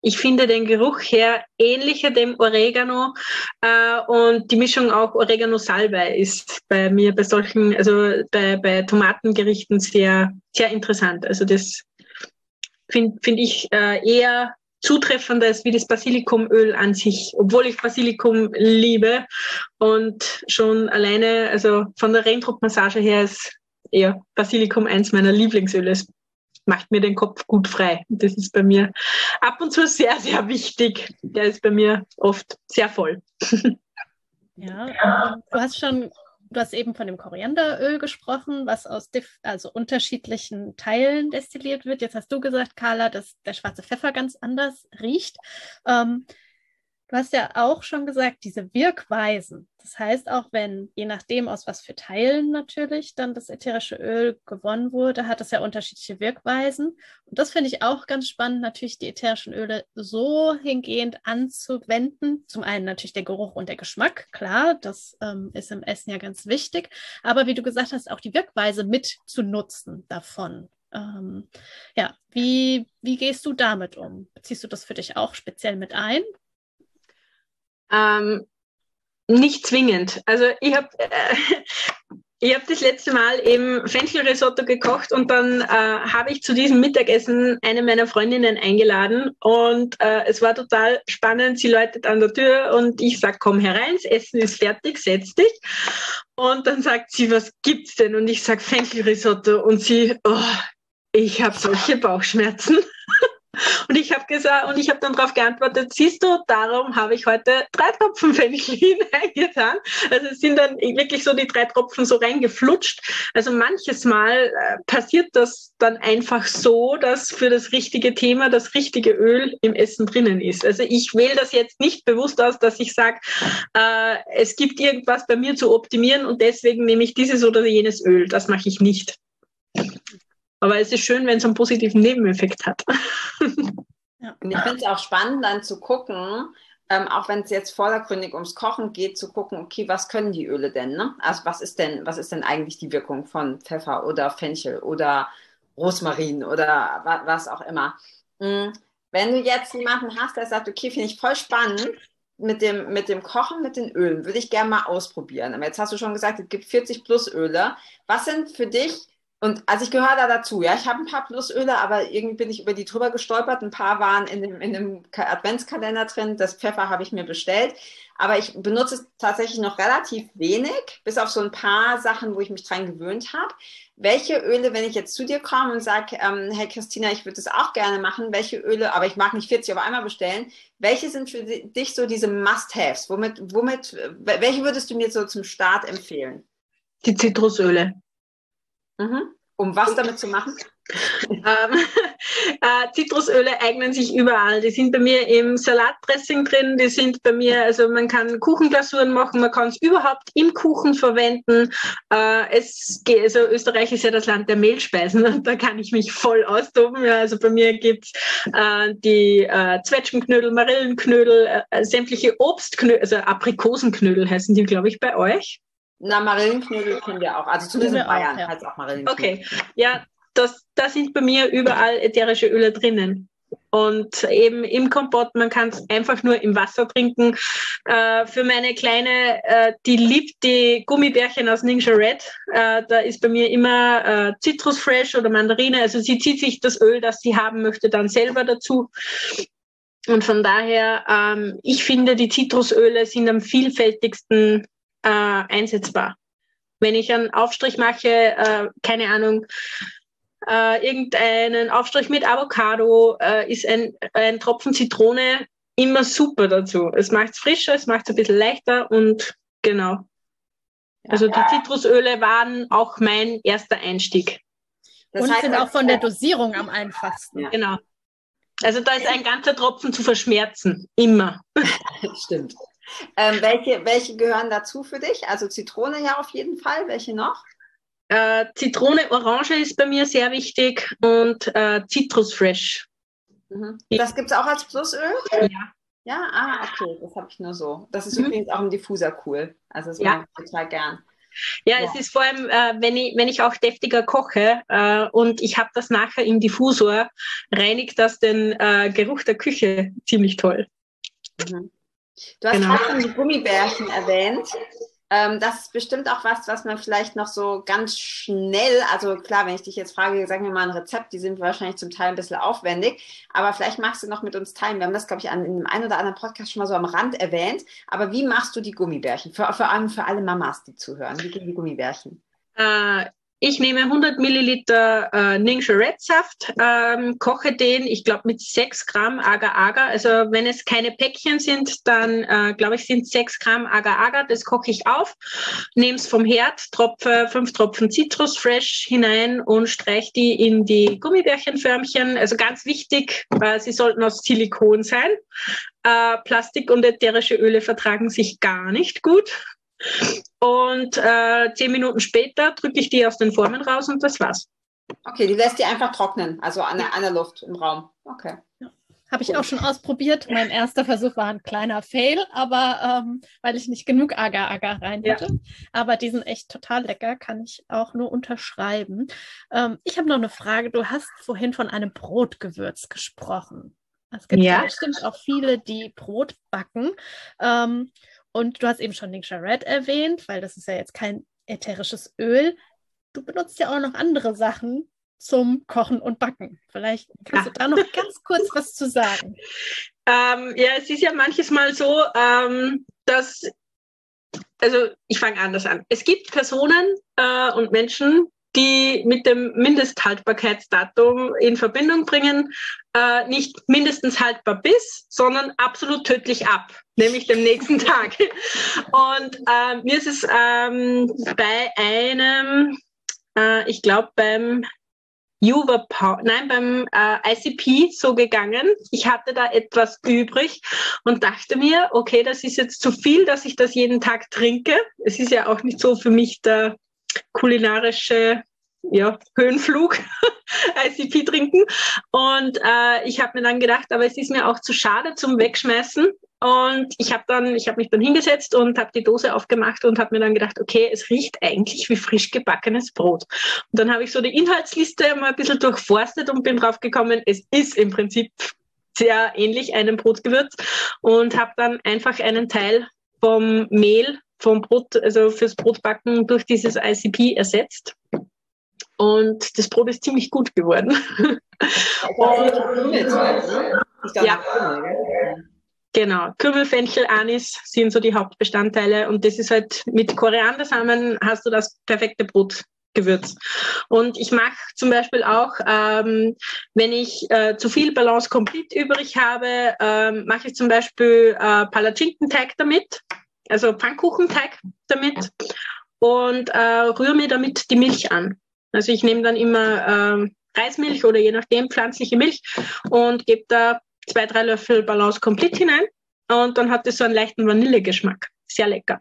[SPEAKER 4] Ich finde den Geruch her ähnlicher dem Oregano äh, und die Mischung auch Oregano-Salbei ist bei mir bei solchen, also bei, bei Tomatengerichten sehr, sehr interessant. Also das finde find ich äh, eher zutreffender ist wie das Basilikumöl an sich, obwohl ich Basilikum liebe und schon alleine, also von der Reindruckmassage her ist eher Basilikum eins meiner Lieblingsöle. Es macht mir den Kopf gut frei. Das ist bei mir ab und zu sehr, sehr wichtig. Der ist bei mir oft sehr voll.
[SPEAKER 3] Ja, du hast schon Du hast eben von dem Korianderöl gesprochen, was aus diff- also unterschiedlichen Teilen destilliert wird. Jetzt hast du gesagt, Carla, dass der schwarze Pfeffer ganz anders riecht. Ähm, du hast ja auch schon gesagt, diese Wirkweisen. Das heißt, auch wenn, je nachdem, aus was für Teilen natürlich dann das ätherische Öl gewonnen wurde, hat es ja unterschiedliche Wirkweisen. Und das finde ich auch ganz spannend, natürlich die ätherischen Öle so hingehend anzuwenden. Zum einen natürlich der Geruch und der Geschmack, klar, das ähm, ist im Essen ja ganz wichtig. Aber wie du gesagt hast, auch die Wirkweise mit zu nutzen davon. Ähm, ja, wie, wie gehst du damit um? Beziehst du das für dich auch speziell mit ein?
[SPEAKER 4] Ähm, nicht zwingend. Also ich habe äh, ich habe das letzte Mal eben Fenchelrisotto gekocht und dann äh, habe ich zu diesem Mittagessen eine meiner Freundinnen eingeladen und äh, es war total spannend. Sie läutet an der Tür und ich sage, komm herein, das Essen ist fertig, setz dich. Und dann sagt sie, was gibt's denn? Und ich sage Fenchelrisotto und sie, oh, ich habe solche Bauchschmerzen. Und ich habe gesagt, und ich habe dann darauf geantwortet, siehst du, darum habe ich heute drei Tropfen Fenchel hineingetan. Also es sind dann wirklich so die drei Tropfen so reingeflutscht. Also manches Mal äh, passiert das dann einfach so, dass für das richtige Thema das richtige Öl im Essen drinnen ist. Also ich wähle das jetzt nicht bewusst aus, dass ich sage, äh, es gibt irgendwas bei mir zu optimieren und deswegen nehme ich dieses oder jenes Öl. Das mache ich nicht. Aber es ist schön, wenn es einen positiven Nebeneffekt hat.
[SPEAKER 5] Ja. Und ich finde es auch spannend, dann zu gucken, ähm, auch wenn es jetzt vordergründig ums Kochen geht, zu gucken, okay, was können die Öle denn? Ne? Also was ist denn, was ist denn eigentlich die Wirkung von Pfeffer oder Fenchel oder Rosmarin oder wa was auch immer. Mhm. Wenn du jetzt jemanden hast, der sagt, okay, finde ich voll spannend, mit dem, mit dem Kochen mit den Ölen, würde ich gerne mal ausprobieren. Aber jetzt hast du schon gesagt, es gibt vierzig plus Öle. Was sind für dich Und also ich gehöre da dazu, ja, ich habe ein paar Plusöle, aber irgendwie bin ich über die drüber gestolpert. Ein paar waren in dem, in dem Adventskalender drin, das Pfeffer habe ich mir bestellt, aber ich benutze es tatsächlich noch relativ wenig, bis auf so ein paar Sachen, wo ich mich dran gewöhnt habe. Welche Öle, wenn ich jetzt zu dir komme und sage, ähm, hey Christina, ich würde das auch gerne machen, welche Öle, aber ich mag nicht vierzig auf einmal bestellen, welche sind für dich so diese Must-Haves? Womit, womit, welche würdest du mir so zum Start empfehlen?
[SPEAKER 4] Die Zitrusöle.
[SPEAKER 5] Mhm. Um was damit zu machen?
[SPEAKER 4] ähm, äh, Zitrusöle eignen sich überall. Die sind bei mir im Salatdressing drin, die sind bei mir, also man kann Kuchenglasuren machen, man kann es überhaupt im Kuchen verwenden. Äh, es geht, also Österreich ist ja das Land der Mehlspeisen und da kann ich mich voll austoben. Ja, also bei mir gibt's äh, die äh, Zwetschgenknödel, Marillenknödel, äh, sämtliche Obstknödel, also Aprikosenknödel heißen die, glaube ich, bei euch.
[SPEAKER 5] Na, Marillenknödel kennen wir auch. Also zumindest in Bayern
[SPEAKER 3] ja.
[SPEAKER 5] heißt es auch Marillenknödel.
[SPEAKER 4] Okay, ja, das, da sind bei mir überall ätherische Öle drinnen. Und eben im Kompott, man kann es einfach nur im Wasser trinken. Äh, für meine Kleine, äh, die liebt die Gummibärchen aus Ninja Red. Äh, da ist bei mir immer äh, Citrus Fresh oder Mandarine. Also sie zieht sich das Öl, das sie haben möchte, dann selber dazu. Und von daher, ähm, ich finde, die Zitrusöle sind am vielfältigsten äh, einsetzbar. Wenn ich einen Aufstrich mache, äh, keine Ahnung, äh, irgendeinen Aufstrich mit Avocado, äh, ist ein, ein Tropfen Zitrone immer super dazu. Es macht es frischer, es macht es ein bisschen leichter und genau. Ja. Also die Zitrusöle waren auch mein erster Einstieg.
[SPEAKER 3] Das und heißt, sind auch von der Dosierung am einfachsten.
[SPEAKER 4] Ja. Genau. Also da ist ein ganzer Tropfen zu verschmerzen, immer.
[SPEAKER 5] Stimmt. Ähm, welche, welche gehören dazu für dich? Also Zitrone ja auf jeden Fall. Welche noch?
[SPEAKER 4] Äh, Zitrone, Orange ist bei mir sehr wichtig und äh, Citrus Fresh.
[SPEAKER 5] Mhm. Das gibt es auch als Plusöl?
[SPEAKER 4] Ja.
[SPEAKER 5] Ja, ah, okay, das habe ich nur so. Das ist mhm. übrigens auch im Diffuser cool. Also das
[SPEAKER 4] ja.
[SPEAKER 5] mag ich total gern.
[SPEAKER 4] Ja, ja, es ist vor allem, äh, wenn ich wenn ich auch deftiger koche äh, und ich habe das nachher im Diffusor, reinigt das den äh, Geruch der Küche ziemlich toll.
[SPEAKER 5] Mhm. Du hast
[SPEAKER 4] Genau.
[SPEAKER 5] gerade schon die Gummibärchen erwähnt. Ähm, das ist bestimmt auch was, was man vielleicht noch so ganz schnell, also klar, wenn ich dich jetzt frage, sag mir mal ein Rezept, die sind wahrscheinlich zum Teil ein bisschen aufwendig, aber vielleicht magst du noch mit uns teilen. Wir haben das, glaube ich, an, in einem einen oder anderen Podcast schon mal so am Rand erwähnt, aber wie machst du die Gummibärchen? Für, vor allem für alle Mamas, die zuhören. Wie gehen die Gummibärchen?
[SPEAKER 4] Äh, ich nehme hundert Milliliter äh, Ningxia Red Saft, ähm, koche den, ich glaube, mit sechs Gramm Agar-Agar. Also wenn es keine Päckchen sind, dann äh, glaube ich, sind sechs Gramm Agar-Agar. Das koche ich auf, nehme es vom Herd, tropfe fünf Tropfen Citrus Fresh hinein und streiche die in die Gummibärchenförmchen. Also ganz wichtig, äh, sie sollten aus Silikon sein. Äh, Plastik und ätherische Öle vertragen sich gar nicht gut. Und äh, zehn Minuten später drücke ich die aus den Formen raus und das war's.
[SPEAKER 5] Okay, die lässt die einfach trocknen, also an der, an der Luft im Raum. Okay.
[SPEAKER 3] Ja. Habe ich auch schon ausprobiert. Mein erster Versuch war ein kleiner Fail, aber ähm, weil ich nicht genug Agar-Agar rein hatte. Ja. Aber die sind echt total lecker, kann ich auch nur unterschreiben. Ähm, ich habe noch eine Frage. Du hast vorhin von einem Brotgewürz gesprochen. Es gibt ja, ja bestimmt auch viele, die Brot backen. Ähm, Und du hast eben schon Ningxia Red erwähnt, weil das ist ja jetzt kein ätherisches Öl. Du benutzt ja auch noch andere Sachen zum Kochen und Backen. Vielleicht kannst ja. du da noch ganz kurz was zu sagen.
[SPEAKER 4] Ähm, ja, es ist ja manches Mal so, ähm, dass, also ich fange anders an. Es gibt Personen äh, und Menschen, die mit dem Mindesthaltbarkeitsdatum in Verbindung bringen, äh, nicht mindestens haltbar bis, sondern absolut tödlich ab, nämlich dem nächsten Tag. Und äh, mir ist es ähm, bei einem, äh, ich glaube beim Juva, nein, beim äh, I C P so gegangen. Ich hatte da etwas übrig und dachte mir, okay, das ist jetzt zu viel, dass ich das jeden Tag trinke. Es ist ja auch nicht so für mich der kulinarische ja, Höhenflug, I C P trinken. Und äh, ich habe mir dann gedacht, aber es ist mir auch zu schade zum Wegschmeißen. Und ich habe dann, ich habe mich dann hingesetzt und habe die Dose aufgemacht und habe mir dann gedacht, okay, es riecht eigentlich wie frisch gebackenes Brot. Und dann habe ich so die Inhaltsliste mal ein bisschen durchforstet und bin drauf gekommen, es ist im Prinzip sehr ähnlich einem Brotgewürz und habe dann einfach einen Teil vom Mehl vom Brot, also fürs Brotbacken durch dieses I C P ersetzt. Und das Brot ist ziemlich gut geworden. Und, ja, genau. Kümmel, Fenchel, Anis sind so die Hauptbestandteile. Und das ist halt mit Koriandersamen hast du das perfekte Brotgewürz. Und ich mache zum Beispiel auch, ähm, wenn ich äh, zu viel Balance Complete übrig habe, ähm, mache ich zum Beispiel äh, Palatschinkenteig damit. Also Pfannkuchenteig damit und äh, rühre mir damit die Milch an. Also ich nehme dann immer äh, Reismilch oder je nachdem pflanzliche Milch und gebe da zwei, drei Löffel Balance Complete hinein und dann hat es so einen leichten Vanillegeschmack. Sehr lecker.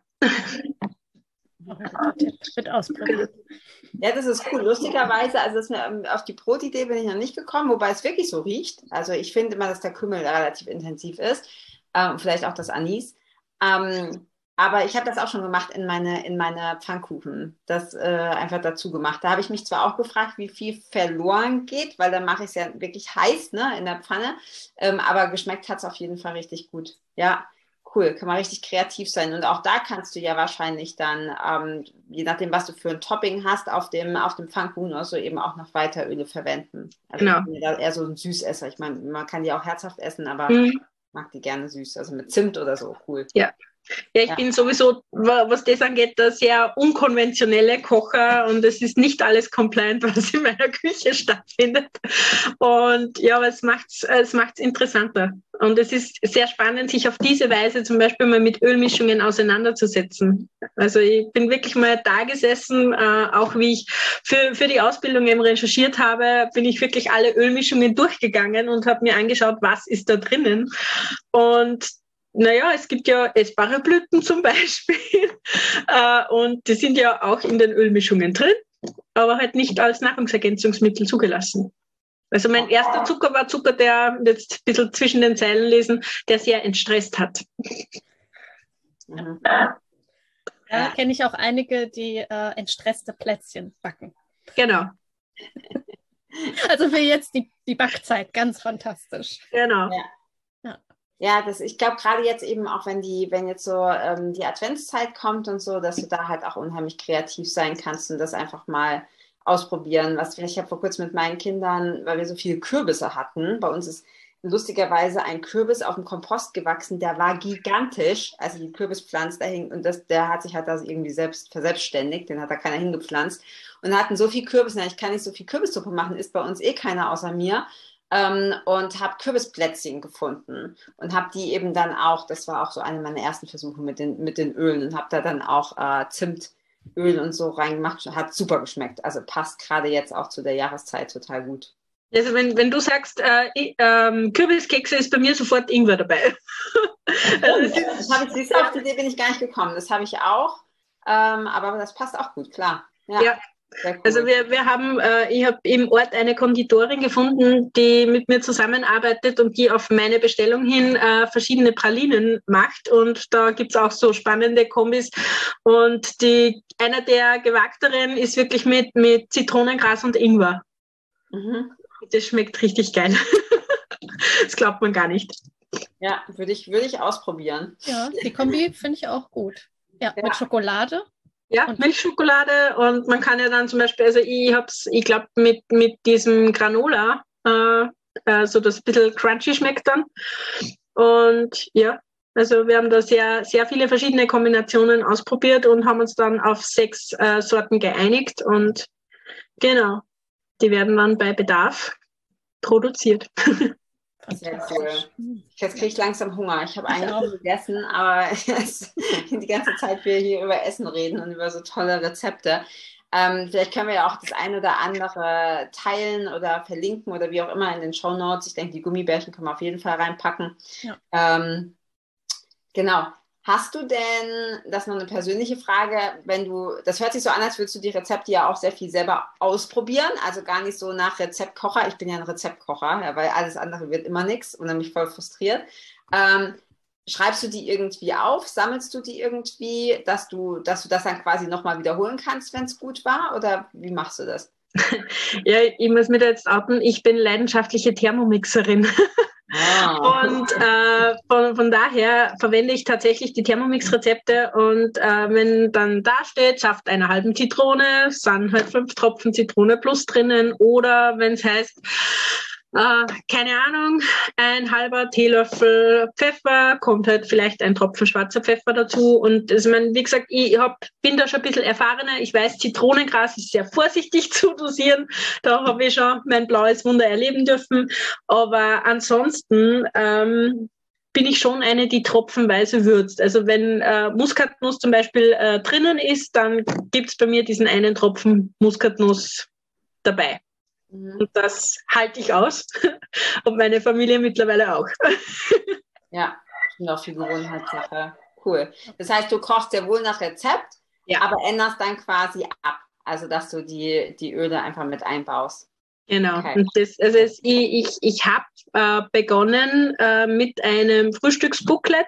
[SPEAKER 3] Wird ausprobiert.
[SPEAKER 5] Ja, das ist cool. Lustigerweise, also das mir, auf die Brotidee bin ich noch nicht gekommen, wobei es wirklich so riecht. Also ich finde immer, dass der Kümmel relativ intensiv ist äh, und vielleicht auch das Anis. Ähm, Aber ich habe das auch schon gemacht in meine, in meine Pfannkuchen, das äh, einfach dazu gemacht. Da habe ich mich zwar auch gefragt, wie viel verloren geht, weil dann mache ich es ja wirklich heiß, ne, in der Pfanne, ähm, aber geschmeckt hat es auf jeden Fall richtig gut. Ja, cool, kann man richtig kreativ sein. Und auch da kannst du ja wahrscheinlich dann, ähm, je nachdem, was du für ein Topping hast, auf dem, auf dem Pfannkuchen also eben auch noch weiter Öle verwenden. Also genau. Ich bin ja eher so ein Süßesser. Ich meine, man kann die auch herzhaft essen, aber mhm. ich mag die gerne süß, also mit Zimt oder so, cool.
[SPEAKER 4] Ja. Ja, ich ja. bin sowieso, was das angeht, der sehr unkonventionelle Kocher und es ist nicht alles compliant, was in meiner Küche stattfindet. Und ja, aber es macht's, es macht's interessanter. Und es ist sehr spannend, sich auf diese Weise zum Beispiel mal mit Ölmischungen auseinanderzusetzen. Also ich bin wirklich mal da gesessen, äh, auch wie ich für, für die Ausbildung eben recherchiert habe, bin ich wirklich alle Ölmischungen durchgegangen und habe mir angeschaut, was ist da drinnen. Und naja, es gibt ja essbare Blüten zum Beispiel äh, und die sind ja auch in den Ölmischungen drin, aber halt nicht als Nahrungsergänzungsmittel zugelassen. Also mein erster Zucker war Zucker, der jetzt ein bisschen zwischen den Zeilen lesen, der sehr entstresst hat.
[SPEAKER 3] Ja, Ja, kenne ich auch einige, die äh, entstresste Plätzchen backen.
[SPEAKER 4] Genau.
[SPEAKER 3] Also für jetzt die, die Backzeit, ganz fantastisch.
[SPEAKER 4] Genau.
[SPEAKER 5] Ja.
[SPEAKER 3] Ja.
[SPEAKER 5] Ja, das, ich glaube gerade jetzt eben auch, wenn die, wenn jetzt so ähm, die Adventszeit kommt und so, dass du da halt auch unheimlich kreativ sein kannst und das einfach mal ausprobieren. Was ich habe vor kurzem mit meinen Kindern, weil wir so viele Kürbisse hatten, bei uns ist lustigerweise ein Kürbis auf dem Kompost gewachsen, der war gigantisch, also die Kürbispflanze da hing und das, der hat sich halt da irgendwie selbst verselbstständigt, den hat da keiner hingepflanzt und hatten so viel Kürbis, na, ich kann nicht so viel Kürbissuppe machen, isst bei uns eh keiner außer mir. Ähm, und habe Kürbisplätzchen gefunden und habe die eben dann auch, das war auch so eine meiner ersten Versuche mit den, mit den Ölen und habe da dann auch äh, Zimtöl und so reingemacht, hat super geschmeckt, also passt gerade jetzt auch zu der Jahreszeit total gut.
[SPEAKER 4] Also wenn, wenn du sagst, äh, ich, ähm, Kürbiskekse, ist bei mir sofort Ingwer dabei.
[SPEAKER 5] Also das ist, das habe ich, siehst du, auf die Idee bin ich gar nicht gekommen, das habe ich auch, ähm, aber das passt auch gut, klar. Ja.
[SPEAKER 4] Ja. Cool. Also wir, wir haben, äh, ich habe im Ort eine Konditorin gefunden, die mit mir zusammenarbeitet und die auf meine Bestellung hin äh, verschiedene Pralinen macht und da gibt's auch so spannende Kombis und die, einer der gewagteren ist wirklich mit, mit Zitronengras und Ingwer. Mhm. Das schmeckt richtig geil. Das glaubt man gar nicht.
[SPEAKER 5] Ja, würde ich, würde ich ausprobieren.
[SPEAKER 3] Ja, die Kombi finde ich auch gut. Ja, ja, mit Schokolade.
[SPEAKER 4] Ja, und Milchschokolade und man kann ja dann zum Beispiel, also ich hab's, ich glaube mit, mit diesem Granola, äh, äh, so das ein bisschen crunchy schmeckt dann. Und ja, also wir haben da sehr, sehr viele verschiedene Kombinationen ausprobiert und haben uns dann auf sechs äh, Sorten geeinigt und genau, die werden dann bei Bedarf produziert.
[SPEAKER 5] Sehr cool. Jetzt kriege ich langsam Hunger. Ich habe eigentlich schon gegessen, aber die ganze Zeit wir hier über Essen reden und über so tolle Rezepte. Ähm, vielleicht können wir ja auch das eine oder andere teilen oder verlinken oder wie auch immer in den Shownotes. Ich denke, die Gummibärchen können wir auf jeden Fall reinpacken. Ja. Ähm, genau. Hast du denn, das ist noch eine persönliche Frage, wenn du, das hört sich so an, als würdest du die Rezepte ja auch sehr viel selber ausprobieren, also gar nicht so nach Rezeptkocher, ich bin ja ein Rezeptkocher, ja, weil alles andere wird immer nichts und dann mich voll frustriert. Ähm, schreibst du die irgendwie auf, sammelst du die irgendwie, dass du, dass du das dann quasi nochmal wiederholen kannst, wenn es gut war oder wie machst du das?
[SPEAKER 4] Ja, ich muss mir da jetzt outen, ich bin leidenschaftliche Thermomixerin. Ah. Und äh, von, von daher verwende ich tatsächlich die Thermomix-Rezepte und äh, wenn dann da steht, Saft einer halben Zitrone, sind halt fünf Tropfen Zitrone plus drinnen oder wenn es heißt, äh, keine Ahnung, ein halber Teelöffel Pfeffer, kommt halt vielleicht ein Tropfen schwarzer Pfeffer dazu und also, mein, wie gesagt, ich hab, bin da schon ein bisschen erfahrener, ich weiß, Zitronengras ist sehr vorsichtig zu dosieren, da habe ich schon mein blaues Wunder erleben dürfen, aber ansonsten ähm, bin ich schon eine, die tropfenweise würzt. Also wenn äh, Muskatnuss zum Beispiel äh, drinnen ist, dann gibt's bei mir diesen einen Tropfen Muskatnuss dabei. Und das halte ich aus. Und meine Familie mittlerweile auch.
[SPEAKER 5] Ja, ich auch viel Gewohnheitssache. Cool. Das heißt, du kochst ja wohl nach Rezept, ja, aber änderst dann quasi ab. Also, dass du die, die Öle einfach mit einbaust.
[SPEAKER 4] Genau. Okay. Und das, also es, ich, ich, ich habe äh, begonnen äh, mit einem Frühstücksbooklet,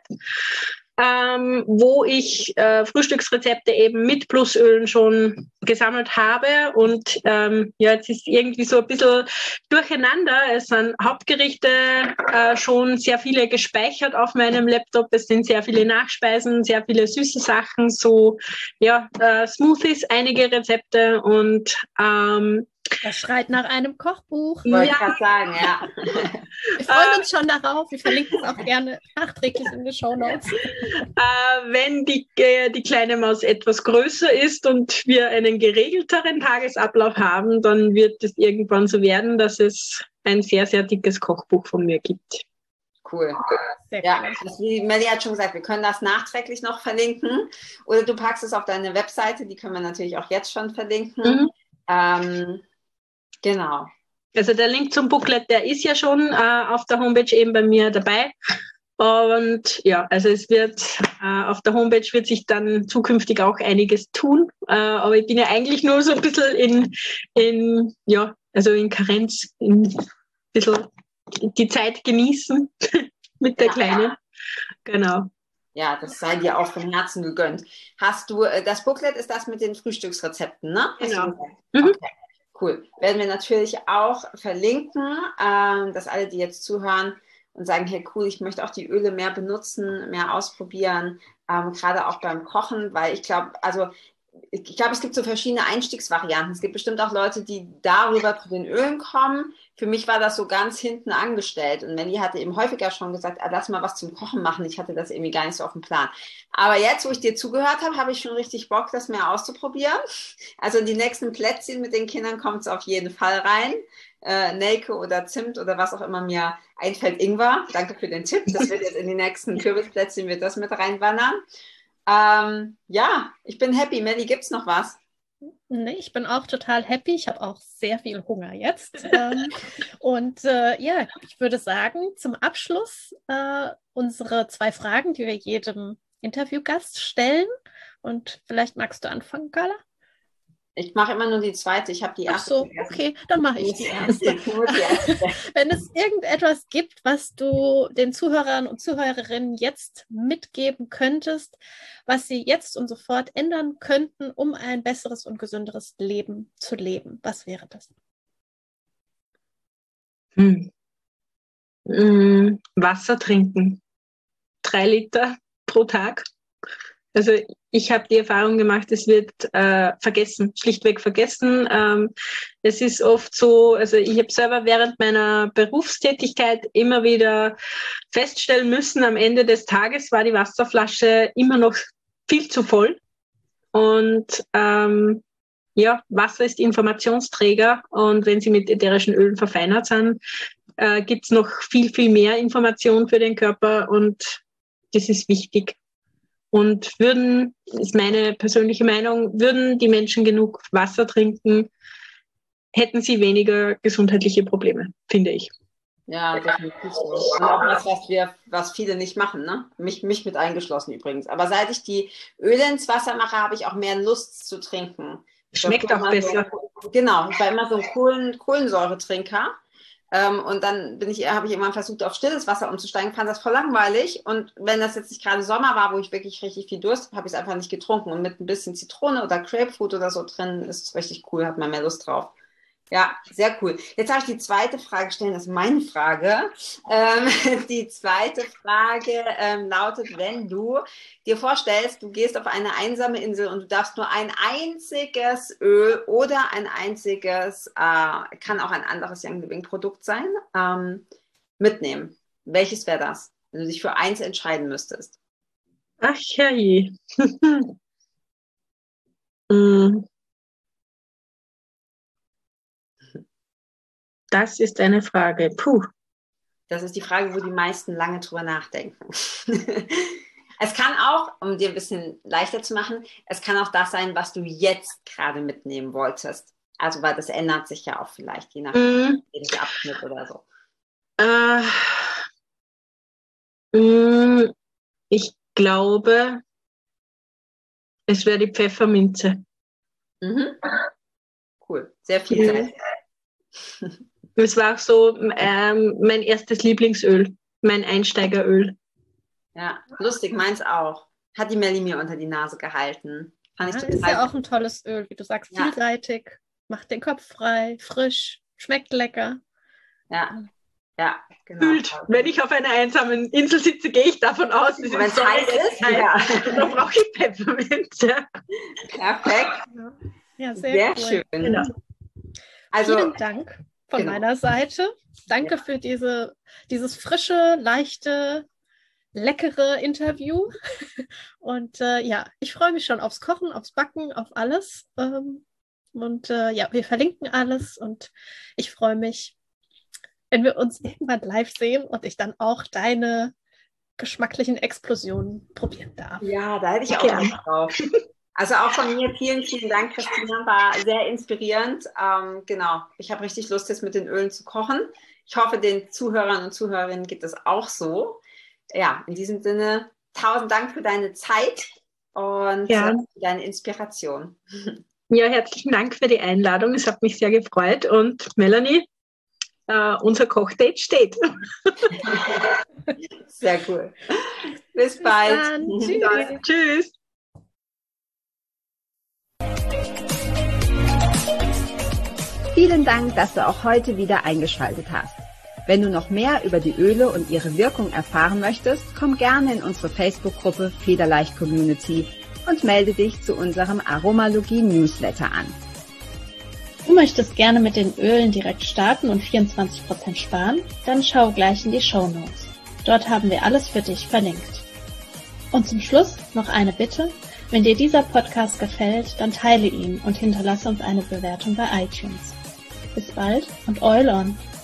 [SPEAKER 4] ähm, wo ich äh, Frühstücksrezepte eben mit Plusölen schon gesammelt habe und ähm, ja, jetzt ist irgendwie so ein bisschen durcheinander. Es sind Hauptgerichte äh, schon sehr viele gespeichert auf meinem Laptop. Es sind sehr viele Nachspeisen, sehr viele süße Sachen, so ja, äh, Smoothies, einige Rezepte und ähm,
[SPEAKER 3] das schreit nach einem Kochbuch.
[SPEAKER 5] Wollte ich gerade sagen, ja.
[SPEAKER 3] Wir freuen uns schon darauf. Wir verlinken es auch gerne nachträglich in den Shownotes.
[SPEAKER 4] Äh, wenn die, äh, die kleine Maus etwas größer ist und wir einen geregelteren Tagesablauf haben, dann wird es irgendwann so werden, dass es ein sehr, sehr dickes Kochbuch von mir gibt.
[SPEAKER 5] Cool. Sehr ja, cool. Also wie Melli hat schon gesagt, wir können das nachträglich noch verlinken. Oder du packst es auf deine Webseite, die können wir natürlich auch jetzt schon verlinken. Mhm. Ähm, Genau.
[SPEAKER 4] Also der Link zum Booklet, der ist ja schon äh, auf der Homepage eben bei mir dabei. Und ja, also es wird äh, auf der Homepage wird sich dann zukünftig auch einiges tun. Äh, aber ich bin ja eigentlich nur so ein bisschen in, in ja, also in Karenz, in ein bisschen die Zeit genießen mit der ja, Kleinen. Ja. Genau.
[SPEAKER 5] Ja, das sei dir auch von Herzen gegönnt. Hast du, äh, das Booklet ist das mit den Frühstücksrezepten, ne?
[SPEAKER 4] Genau.
[SPEAKER 5] Mhm. Okay, cool. Werden wir natürlich auch verlinken, ähm, dass alle, die jetzt zuhören und sagen, hey cool, ich möchte auch die Öle mehr benutzen, mehr ausprobieren, ähm, gerade auch beim Kochen, weil ich glaube, also ich glaube, es gibt so verschiedene Einstiegsvarianten. Es gibt bestimmt auch Leute, die darüber zu den Ölen kommen. Für mich war das so ganz hinten angestellt. Und Melli hatte eben häufiger schon gesagt, ah, lass mal was zum Kochen machen. Ich hatte das irgendwie gar nicht so auf dem Plan. Aber jetzt, wo ich dir zugehört habe, habe ich schon richtig Bock, das mehr auszuprobieren. Also in die nächsten Plätzchen mit den Kindern kommt es auf jeden Fall rein. Äh, Nelke oder Zimt oder was auch immer mir einfällt. Ingwer, danke für den Tipp. Das wird jetzt in die nächsten Kürbisplätzchen, wird das mit reinwandern. Ähm, ja, ich bin happy. Melli, gibt's noch was?
[SPEAKER 3] Nee, ich bin auch total happy. Ich habe auch sehr viel Hunger jetzt. ähm, und äh, ja, ich würde sagen, zum Abschluss äh, unsere zwei Fragen, die wir jedem Interviewgast stellen. Und vielleicht magst du anfangen, Carla?
[SPEAKER 5] Ich mache immer nur die zweite. Ich habe die erste.
[SPEAKER 3] Ach so, okay, dann mache ich die erste. Wenn es irgendetwas gibt, was du den Zuhörern und Zuhörerinnen jetzt mitgeben könntest, was sie jetzt und sofort ändern könnten, um ein besseres und gesünderes Leben zu leben, was wäre das?
[SPEAKER 4] Hm. Hm, Wasser trinken. Drei Liter pro Tag. Also ich habe die Erfahrung gemacht, es wird äh, vergessen, schlichtweg vergessen. Ähm, es ist oft so, also ich habe selber während meiner Berufstätigkeit immer wieder feststellen müssen, am Ende des Tages war die Wasserflasche immer noch viel zu voll. Und ähm, ja, Wasser ist Informationsträger und wenn sie mit ätherischen Ölen verfeinert sind, äh, gibt es noch viel, viel mehr Information für den Körper und das ist wichtig. Und würden, ist meine persönliche Meinung, würden die Menschen genug Wasser trinken, hätten sie weniger gesundheitliche Probleme, finde ich.
[SPEAKER 5] Ja, definitiv so. Und auch was, was wir, was viele nicht machen, ne? Mich, mich mit eingeschlossen übrigens. Aber seit ich die Öle ins Wasser mache, habe ich auch mehr Lust zu trinken.
[SPEAKER 4] Schmeckt auch besser.
[SPEAKER 5] So, genau, ich war immer so ein Kohlen, Kohlensäuretrinker. Ähm, und dann bin ich, habe ich irgendwann versucht, auf stilles Wasser umzusteigen, fand das voll langweilig. Und wenn das jetzt nicht gerade Sommer war, wo ich wirklich richtig viel Durst habe, habe ich es einfach nicht getrunken. Und mit ein bisschen Zitrone oder Grapefruit oder so drin ist es richtig cool, hat man mehr Lust drauf. Ja, sehr cool. Jetzt habe ich die zweite Frage stellen, das ist meine Frage. Ähm, die zweite Frage ähm, lautet, wenn du dir vorstellst, du gehst auf eine einsame Insel und du darfst nur ein einziges Öl oder ein einziges, äh, kann auch ein anderes Young Living Produkt sein, ähm, mitnehmen. Welches wäre das, wenn du dich für eins entscheiden müsstest?
[SPEAKER 4] Ach ja, je. mm. Das ist eine Frage. Puh.
[SPEAKER 5] Das ist die Frage, wo die meisten lange drüber nachdenken. Es kann auch, um dir ein bisschen leichter zu machen, es kann auch das sein, was du jetzt gerade mitnehmen wolltest. Also, weil das ändert sich ja auch vielleicht, je nach
[SPEAKER 4] mm.
[SPEAKER 5] Abschnitt oder so.
[SPEAKER 4] Äh, mm, ich glaube, es wäre die Pfefferminze.
[SPEAKER 5] Mhm. Cool, sehr vielseitig.
[SPEAKER 4] Mhm. Es war auch so ähm, mein erstes Lieblingsöl, mein Einsteigeröl.
[SPEAKER 5] Ja, lustig, meins auch. Hat die Melli mir unter die Nase gehalten. Fand ich
[SPEAKER 3] Ja,
[SPEAKER 5] total
[SPEAKER 3] ist ja auch ein tolles Öl, wie du sagst,
[SPEAKER 5] Ja.
[SPEAKER 3] vielseitig, macht den Kopf frei, frisch, schmeckt lecker.
[SPEAKER 5] Ja, ja, genau.
[SPEAKER 4] Kühlt. Wenn ich auf einer einsamen Insel sitze, gehe ich davon aus, dass
[SPEAKER 5] Wenn es heiß ist, ja.
[SPEAKER 4] dann brauche ich Pfefferminze.
[SPEAKER 5] Perfekt.
[SPEAKER 3] Ja, sehr,
[SPEAKER 5] Sehr
[SPEAKER 3] cool.
[SPEAKER 5] schön.
[SPEAKER 4] Genau.
[SPEAKER 5] Also,
[SPEAKER 3] Vielen Dank von
[SPEAKER 5] genau.
[SPEAKER 3] meiner Seite. Danke
[SPEAKER 5] Ja.
[SPEAKER 3] für diese, dieses frische, leichte, leckere Interview. Und äh, ja, ich freue mich schon aufs Kochen, aufs Backen, auf alles. Ähm, und äh, ja, wir verlinken alles und ich freue mich, wenn wir uns irgendwann live sehen und ich dann auch deine geschmacklichen Explosionen probieren darf.
[SPEAKER 5] Ja, da hätte ich auch
[SPEAKER 4] Okay.
[SPEAKER 5] Lust drauf. Also auch von mir vielen, vielen Dank, Christina. War sehr inspirierend. Ähm, genau, ich habe richtig Lust, jetzt mit den Ölen zu kochen. Ich hoffe, den Zuhörern und Zuhörerinnen geht es auch so. Ja, in diesem Sinne, tausend Dank für deine Zeit und
[SPEAKER 4] Ja.
[SPEAKER 5] äh, für deine Inspiration.
[SPEAKER 4] Ja, herzlichen Dank für die Einladung. Es hat mich sehr gefreut. Und Melanie, äh, unser Kochdate steht.
[SPEAKER 5] Sehr cool. Bis, Bis bald.
[SPEAKER 3] Dann. Tschüss.
[SPEAKER 4] Tschüss.
[SPEAKER 1] Vielen Dank, dass du auch heute wieder eingeschaltet hast. Wenn du noch mehr über die Öle und ihre Wirkung erfahren möchtest, komm gerne in unsere Facebook-Gruppe Federleicht Community und melde dich zu unserem Aromalogie-Newsletter an.
[SPEAKER 3] Du möchtest gerne mit den Ölen direkt starten und vierundzwanzig Prozent sparen? Dann schau gleich in die Shownotes. Dort haben wir alles für dich verlinkt. Und zum Schluss noch eine Bitte. Wenn dir dieser Podcast gefällt, dann teile ihn und hinterlasse uns eine Bewertung bei iTunes. Bis bald und Oil on!